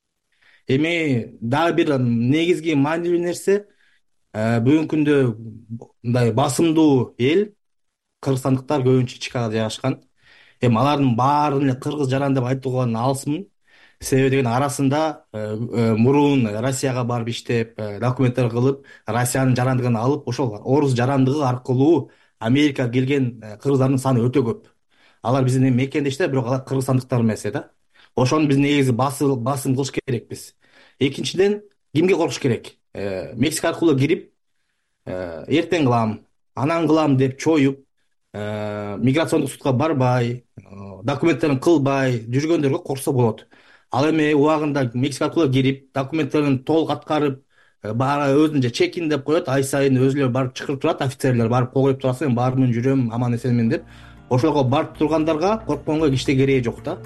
Эми дагы бир негизги маанилүү нерсе, бүгүнкү күндө мындай басымдуу эл кыргызстандыктар көбүнчө Чикагода жайгашкан. Эми алардын баарын эле кыргыз жаран деп айтууга алысмын. Себеби деген арасында мурун Россияга барып иштеп, документтер кылып, Россиянын жарандыгын алып, ошол орус жарандыгы аркылуу Америкага келген кыргыздардын саны өтө көп. Алар биздин мекендештер, бирок алар кыргызстандыктар эмес да. Ошону биз негизи басым кылыш керекпиз. Экинчиден, кимге коркуш керек? Мексика аркылуу кирип, эртең кылам, анан кылам деп чоюп, миграциондук судка барбай, документтерин кылбай жүргөндөргө корксо болот. Ал эми убагында Мексика аркылуу кирип, документтерин толук аткарып, өзүнчө чекин деп коет, ай сайын өзүлөр барып чакырып турат, офицерлер барып коюп турасың, бармын, жүрөм, аман эсенмин деп. Ошолго барып тургандарга коркконго эчте кереги жок да.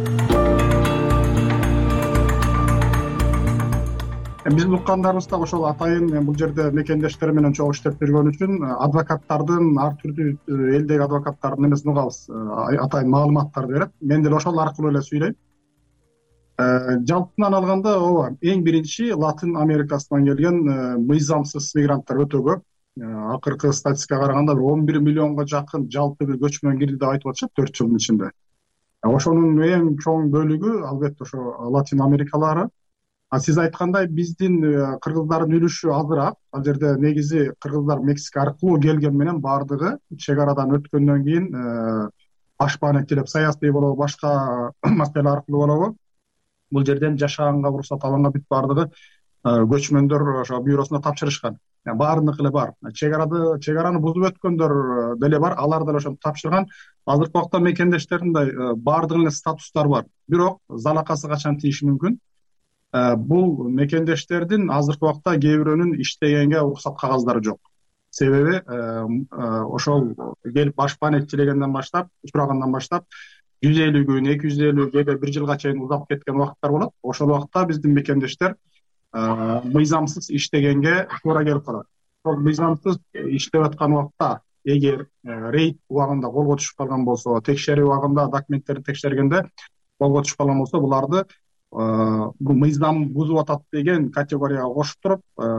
Биз уккандарыбызда ошол атайын бул жерде мекендештер менен чогуу иштеп жүргөн үчүн адвокаттардын, ар түрдүү элдеги адвокаттардын эмесин угабыз, атайын маалыматтарды берет. Мен деле ошол аркылуу эле сүйлөйм. Жалпынан алганда, ооба, эң биринчи Латын Америкасынан келген мыйзамсыз мигранттар өтө көп. Акыркы статистикага караганда 11 миллионго жакын жалпы бир көчмөн кирди деп айтып атышат 4 жылдын ичинде. Ошонун эң чоң бөлүгү албетте ошо Латин Америкалары. Сиз айткандай, биздин кыргыздардын үлүшү азыраак. Ал жерде негизи кыргыздар Мексика аркылуу келген менен бардыгы чек арадан өткөндөн кийин башпаанеттелеп саясий болобу, башка маселе аркылуу болобу, бул жерден жашаганга уруксат алганга бүт бардыгы көчмөндөр ошо бюросуна тапшырышкан. Баарыныкы эле бар. Чек араны бузуп өткөндөр деле бар. Алар деле ошону тапшырган. Азыркы убакта мекендештердин баардыгынын эле статустары бар. Бирок залакасы качан тийиши мүмкүн. Бул мекендештердин азыркы убакта кээ бирөөнүн иштегенге уруксат кагаздары жок. Себеби ошол келип башпаанеттелегенден баштап, сурагандан баштап 150 күн, 250, кээде 1 жылга чейин узап кеткен убакыттар болот. Ошол убакта биздин мекендештер мыйзамсыз иштегенге туура келип калат. Ошол мыйзамсыз иштеп аткан убакта эгер рейд убагында колго түшүп калган болсо, текшерүү убагында документтерди текшергенде колго түшүп калган болсо, буларды бул мыйзам бузуп атат деген категорияга кошуп туруп,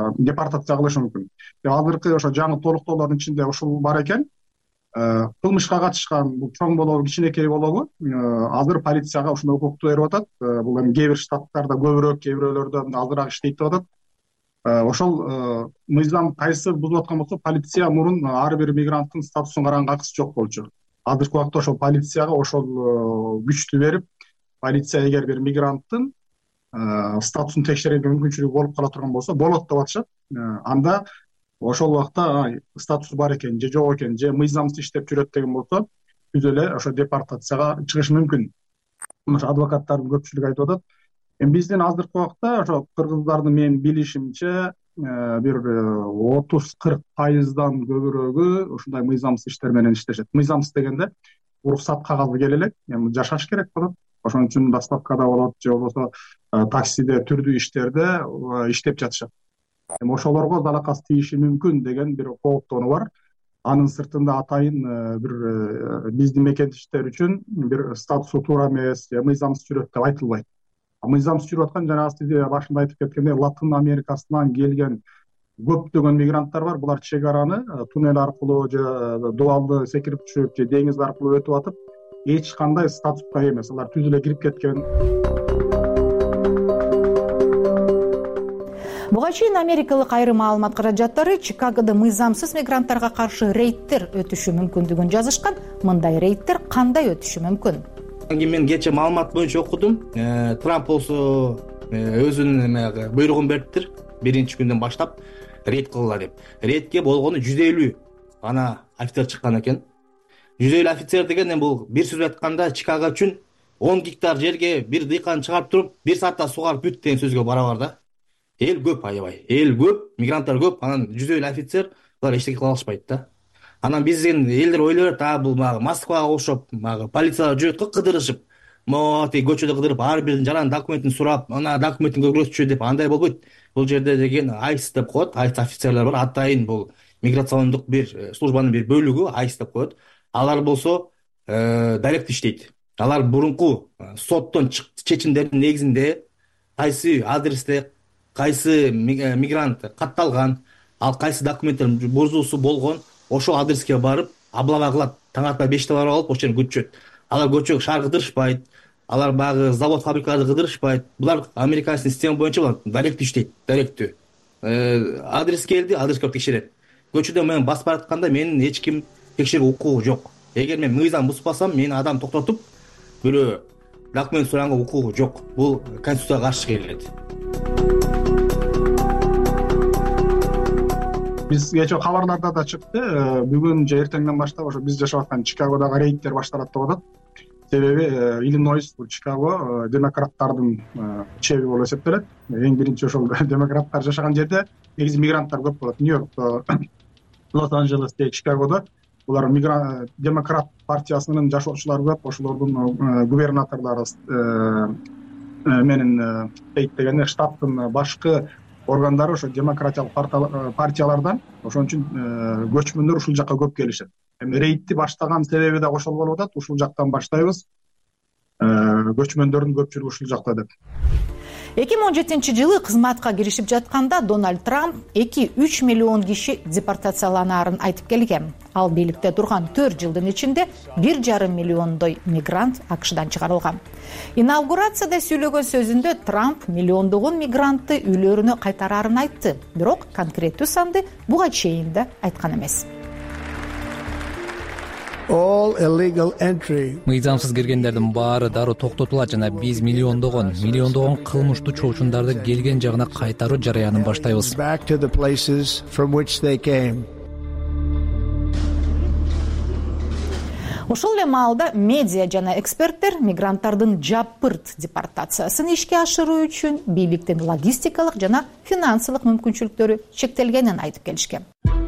депортация кылышы мүмкүн. Азыркы ошо жаңы толуктоолордун ичинде ушул бар экен. Кылмышка катышкан бул чоң болобу кичинекей болобу азыр полицияга ушундай укукту берип атат. Бул эми кээ бир штаттарда көбүрөөк, кээ бирөөлөрдө азыраак иштейт деп атат. Ошол мыйзам кайсы бузуп аткан болсо, полиция мурун ар бир мигранттын статусун караганга акысы жок болчу. Азыркы убакта ошол полицияга ошол күчтү берип, полиция эгер бир мигранттын статусун текшерүүгө мүмкүнчүлүгү болуп кала турган болсо, болот деп атышат. Анда ошол убакта статус бар экен же жок экен, же мыйзамсыз иштеп жүрөт деген болсо, түз эле ошо депортацияга чыгышы мүмкүн. Адвокаттардын көпчүлүгү айтып атат. Биздин азыркы убакта ошо кыргыздардын менин билишимче бир 30-40% көбүрөөгү ушундай мыйзамсыз иштер менен иштешет. Мыйзамсыз дегенде уруксат кагазы келе элек, эми жашаш керек болот. Ошон үчүн доставкада болот же болбосо таксиде, түрдүү иштерде иштеп жатышат. Эми ошолорго залакасы тийиши мүмкүн деген бир кооптонуу бар. Анын сыртында атайын бир биздин мекендештер үчүн бир статусу туура эмес, мыйзамсыз жүрөт деп айтылбайт. Мыйзамсыз жүрүп аткан жанагы сиз башында айтып кеткендей Латын Америкасынан келген көптөгөн мигранттар бар. Булар чек араны туннель аркылуу же дубалды секирип түшүп же деңиз аркылуу өтүп атып, эч кандай статуска эмес, алар түз эле кирип кеткен. Буга чейин америкалык айрым маалымат каражаттары Чикагода мыйзамсыз мигранттарга каршы рейдтер өтүшү мүмкүндүгүн жазышкан. Мындай рейдтер кандай өтүшү мүмкүн? Мен кечээ маалымат боюнча окудум. Трамп болсо өзүнүн буйругун бериптир. Биринчи күндөн баштап рейд кылгыла деп. Рейдке болгону 150 гана офицер чыккан экен. 150 офицер деген бул бир сөз айтканда Чикаго үчүн 10 гектар жерге бир дыйкан чыгарып туруп, 1 саатта сугарып бүт деген сөзгө барабар да. Эл көп, аябай. Эл көп, мигранттар көп, анан 150 офицер булар эчтеке кыла алышпайт да. Анан биздин элдер ойлойт, бул Москвага окшоп, полициялар жүрөт кыдырышып, моти көчөдө кыдырып, ар биринин жаран документин сурап, ана документин көрсөтчү деп, андай болбойт. Бул жерде деген айс деп коет, айс офицерлер бар, атайын бул миграциондук бир службанын бир бөлүгү айс деп коет. Алар болсо дарект иштейт. Алар мурунку соттон чечимдердин негизинде кайсы адресте кайсы мигрант катталган, ал кайсы документтер бузуусу болгон, ошол адреске барып облава кылат. Таң атпай 5-те барып алып ошол жерге көчөт. Алар көчөгө шаар кыдырышпайт, алар багы завод фабрикаларды кыдырышпайт. Булар американский система боюнча дарект иштейт, даректүү. Адрес келди, адреске барып текшерет. Көчөдө мен басып баратканда менин эч ким текшерүү укугу жок. Эгер мен мыйзам бузбасам, мени адам токтотуп, бирөө документ сураганга укугу жок. Бул конституцияга каршы келет. Биз кечээ кабарларда да чыкты. Бүгүн же эртеңден баштап ошо биз жашап аткан Чикагодагы рейдтер башталат деп атат. Себеби Иллинойс, Чикаго демократтардын чеби болуп эсептелет. Эң биринчи ошол демократтар жашаган жерде негизи мигранттар көп болот. Нью-Йоркто, Лос-Анджелесте, Чикагодо булар демократ партиясынын жашоочулары көп, ошолордун губернаторлору менен дегенде штаттын башкы органдары ошо демократиялык партиялардан, ошон үчүн көчмөндөр ушул жакка көп келишет. Эми рейдти баштаган себеби да ошол болуп атат. Ушул жактан баштайбыз. Көчмөндөрдүн көпчүлүгү ушул жакта деп. 2017-жылы кызматка киришип жатканда Дональд Трамп 2-3 миллион киши депортацияланаарын айтып келген. Ал бийликте турган 4 жылдын ичинде 1,5 миллиондой мигрант АКШдан чыгарылган. Инаугурацияда сүйлөгөн сөзүндө Трамп миллиондогон мигрантты үйлөрүнө кайтарарын айтты. Бирок конкреттүү санды буга чейин да айткан эмес. Мыйзамсыз киргендердин баары дароо токтотулат жана биз миллиондогон кылмыштуу чоочундарды келген жагына кайтаруу жараянын баштайбыз. Ошол эле маалда медиа жана эксперттер мигранттардын жапырт депортациясын ишке ашыруу үчүн бийликтин логистикалык жана финансылык мүмкүнчүлүктөрү чектелгенин айтып келишкен.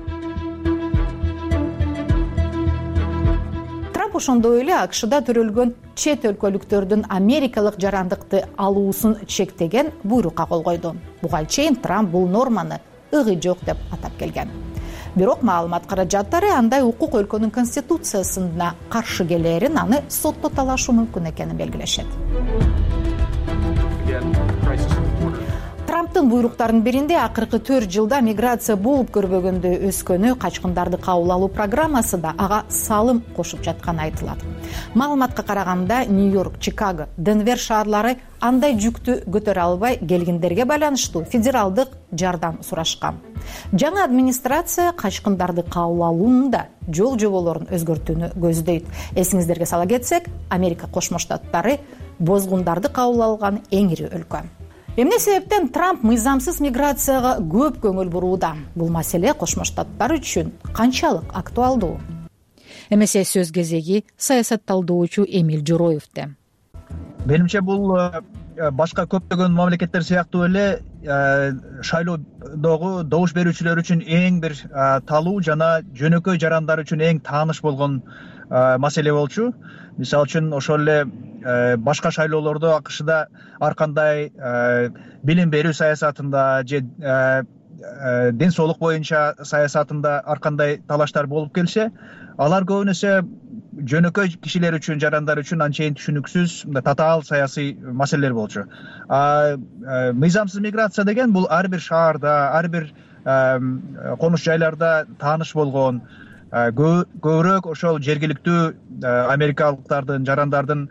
Ошондой эле АКШда төрөлгөн чет өлкөлүктөрдүн америкалык жарандыкты алуусун чектеген буйрукка кол койду. Буга чейин Трамп бул норманы ыгы жок деп атап келген. Бирок маалымат каражаттары андай укук өлкөнүн конституциясына каршы келерин, аны сотто талашуу мүмкүн экенин белгилешет. Трамптын буйруктарынын биринде акыркы 4 жылда миграция болуп көрбөгөндө өскөнү качкындарды кабыл алуу программасы да ага салым кошуп жатканы айтылат. Маалыматка караганда Нью-Йорк, Чикаго, Денвер шаарлары андай жүктү көтөрө албай келгендерге байланыштуу федералдык жардам сурашкан. Жаңы администрация качкындарды кабыл алуунун да жол жоболорун өзгөртүүнү көздөйт. Эсиңиздерге сала кетсек, Америка Кошмо Штаттары бозгундарды кабыл алган эң ири өлкө. Эмне себептен Трамп мыйзамсыз миграцияга көп көңүл бурууда? Бул маселе Кошмо Штаттар үчүн канчалык актуалдуу? Эмесе сөз кезеги саясат талдоочу Эмиль Жороевде. Менимче бул башка көптөгөн мамлекеттер сыяктуу эле шайлоодогу добуш берүүчүлөр үчүн эң бир талуу жана жөнөкөй жарандар үчүн эң тааныш болгон маселе болчу. Мисалы үчүн ошол эле башка шайлоолордо АКШда ар кандай билим берүү саясатында же ден соолук боюнча саясатында ар кандай талаштар болуп келсе, алар көбүнесе жөнөкөй кишилер үчүн, жарандар үчүн анчейин түшүнүксүз, татаал саясий маселелер болчу. Мыйзамсыз миграция деген бул ар бир шаарда, ар бир конуш жайларда тааныш болгон, көбүрөөк ошол жергиликтүү америкалыктардын, жарандардын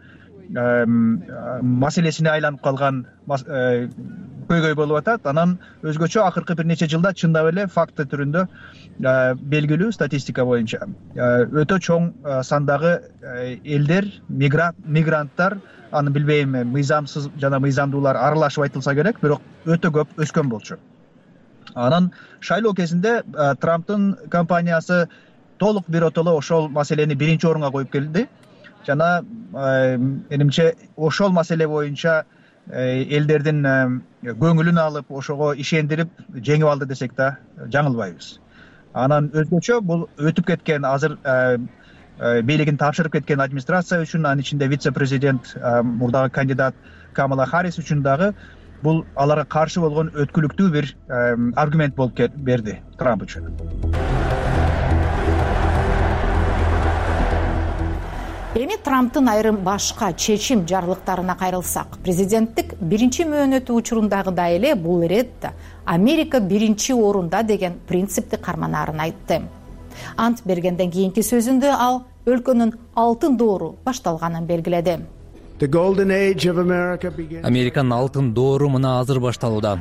маселесине айланып калган көйгөй болуп атат. Анан өзгөчө акыркы бир нече жылда чындап эле факт түрүндө белгилүү статистика боюнча өтө чоң сандагы элдер, мигранттар, аны билбейм, мыйзамсыз жана мыйзамдуулар аралашып айтылса керек, бирок өтө көп өскөн болчу. Анан шайлоо кезинде Трамптын компаниясы толук биротоло ошол маселени биринчи орунга коюп келди. Жана менимче ошол маселе боюнча элдердин көңүлүн алып, ошого ишендирип жеңип алды десек да жаңылбайбыз. Анан өзгөчө бул өтүп кеткен, азыр бийлигин тапшырып кеткен администрация үчүн, анын ичинде вице-президент, мурдагы кандидат Камала Харрис үчүн дагы бул аларга каршы болгон өткүлүктүү бир аргумент болуп берди Трамп үчүн. Эми Трамптын айрым башка чечим жарлыктарына кайрылсак, президенттик биринчи мөөнөтү учурундагыдай эле бул иретте Америка биринчи орунда деген принципти карманаарын айтты. Ант бергенден кийинки сөзүндө ал өлкөнүн алтын доору башталганын белгиледи. Американын алтын доору мына азыр башталууда.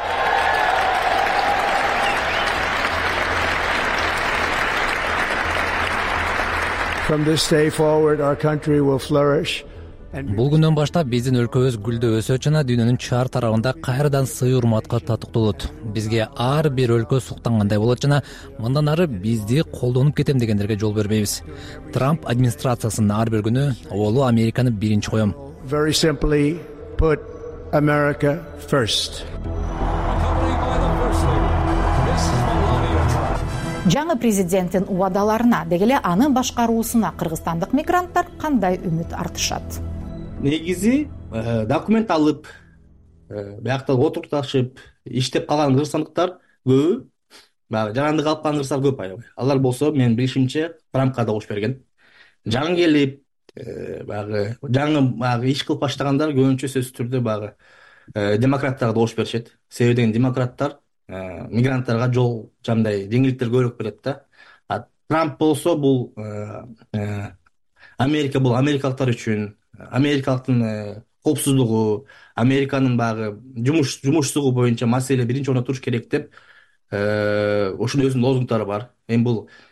Бул күндөн баштап биздин өлкөбүз гүлдөп өсөт жана дүйнөнүн чар тарабында кайрадан сый урматка татыктуулот. Бизге ар бир өлкө суктангандай болот жана мындан ары бизди колдонуп кетем дегендерге жол бербейбиз. Трамп администрациясынын ар бир күнү олу Американы биринчи коем. Very simply put America first. Жаңы президенттин убадаларына, дегеле анын башкаруусуна кыргызстандык мигранттар кандай үмүт артышат? Негизи документ алып, биякта отурташып, иштеп калган кыргызстандыктар көбү, жарандык алып калган кыргыздар көп аябай. Алар болсо менин билишимче Трампка добуш берген. Жаңы келип, жаңы иш кылып баштагандар көбүнчө сөзсүз түрдө демократтарга добуш беришет. Себеби деген демократтар мигранттарга жол жандай жеңилдиктер көбүрөөк берет да. Трамп болсо бул Америка бул америкалыктар үчүн, америкалыктын коопсуздугу, Американын жумушсугу боюнча маселе биринчи орунда туруш керек деп ошонун өзүнүн лозунгдары бар. Эми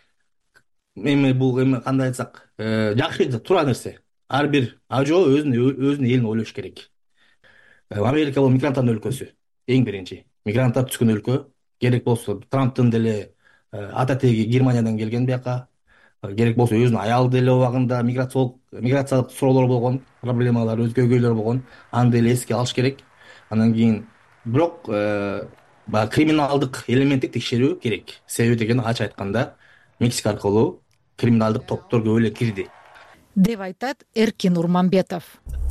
бул кандай айтсак, жакшы туура нерсе. Ар бир ажо өзүнүн элин ойлош керек. Америка бул мигранттардын өлкөсү, эң биринчи. Мигранттар түшкөн өлкө, керек болсо Трамптын деле ата теги Германиядан келген бияка, керек болсо өзүнүн аялы деле убагында миграциялык суроолор болгон, проблемалар, көйгөйлөр болгон, аны деле эске алыш керек. Анан кийин бирок криминалдык элементтик текшерүү керек. Себеби деген ачык айтканда Мексика аркылуу криминалдык топтор көп эле кирди деп айтат Эркин Урманбетов.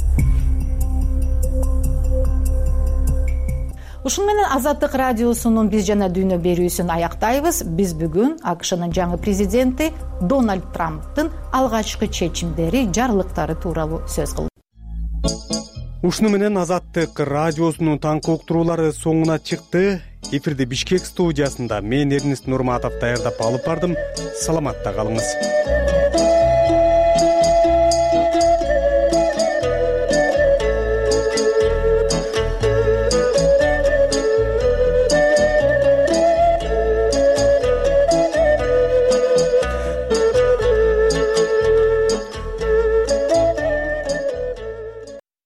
Ушун менен Азаттык радиосунун биз жана дүйнө берүүсүн аяктайбыз. Биз бүгүн АКШнын жаңы президенти Дональд Трамптын алгачкы чечимдери, жарлыктары тууралуу сөз кылдык. ушуну менен Азаттык радиосунун таңкы уктуруулары соңуна чыкты. Эфирди Бишкек студиясында мен Эрнест Нурматов даярдап алып бардым. Саламатта калыңыз.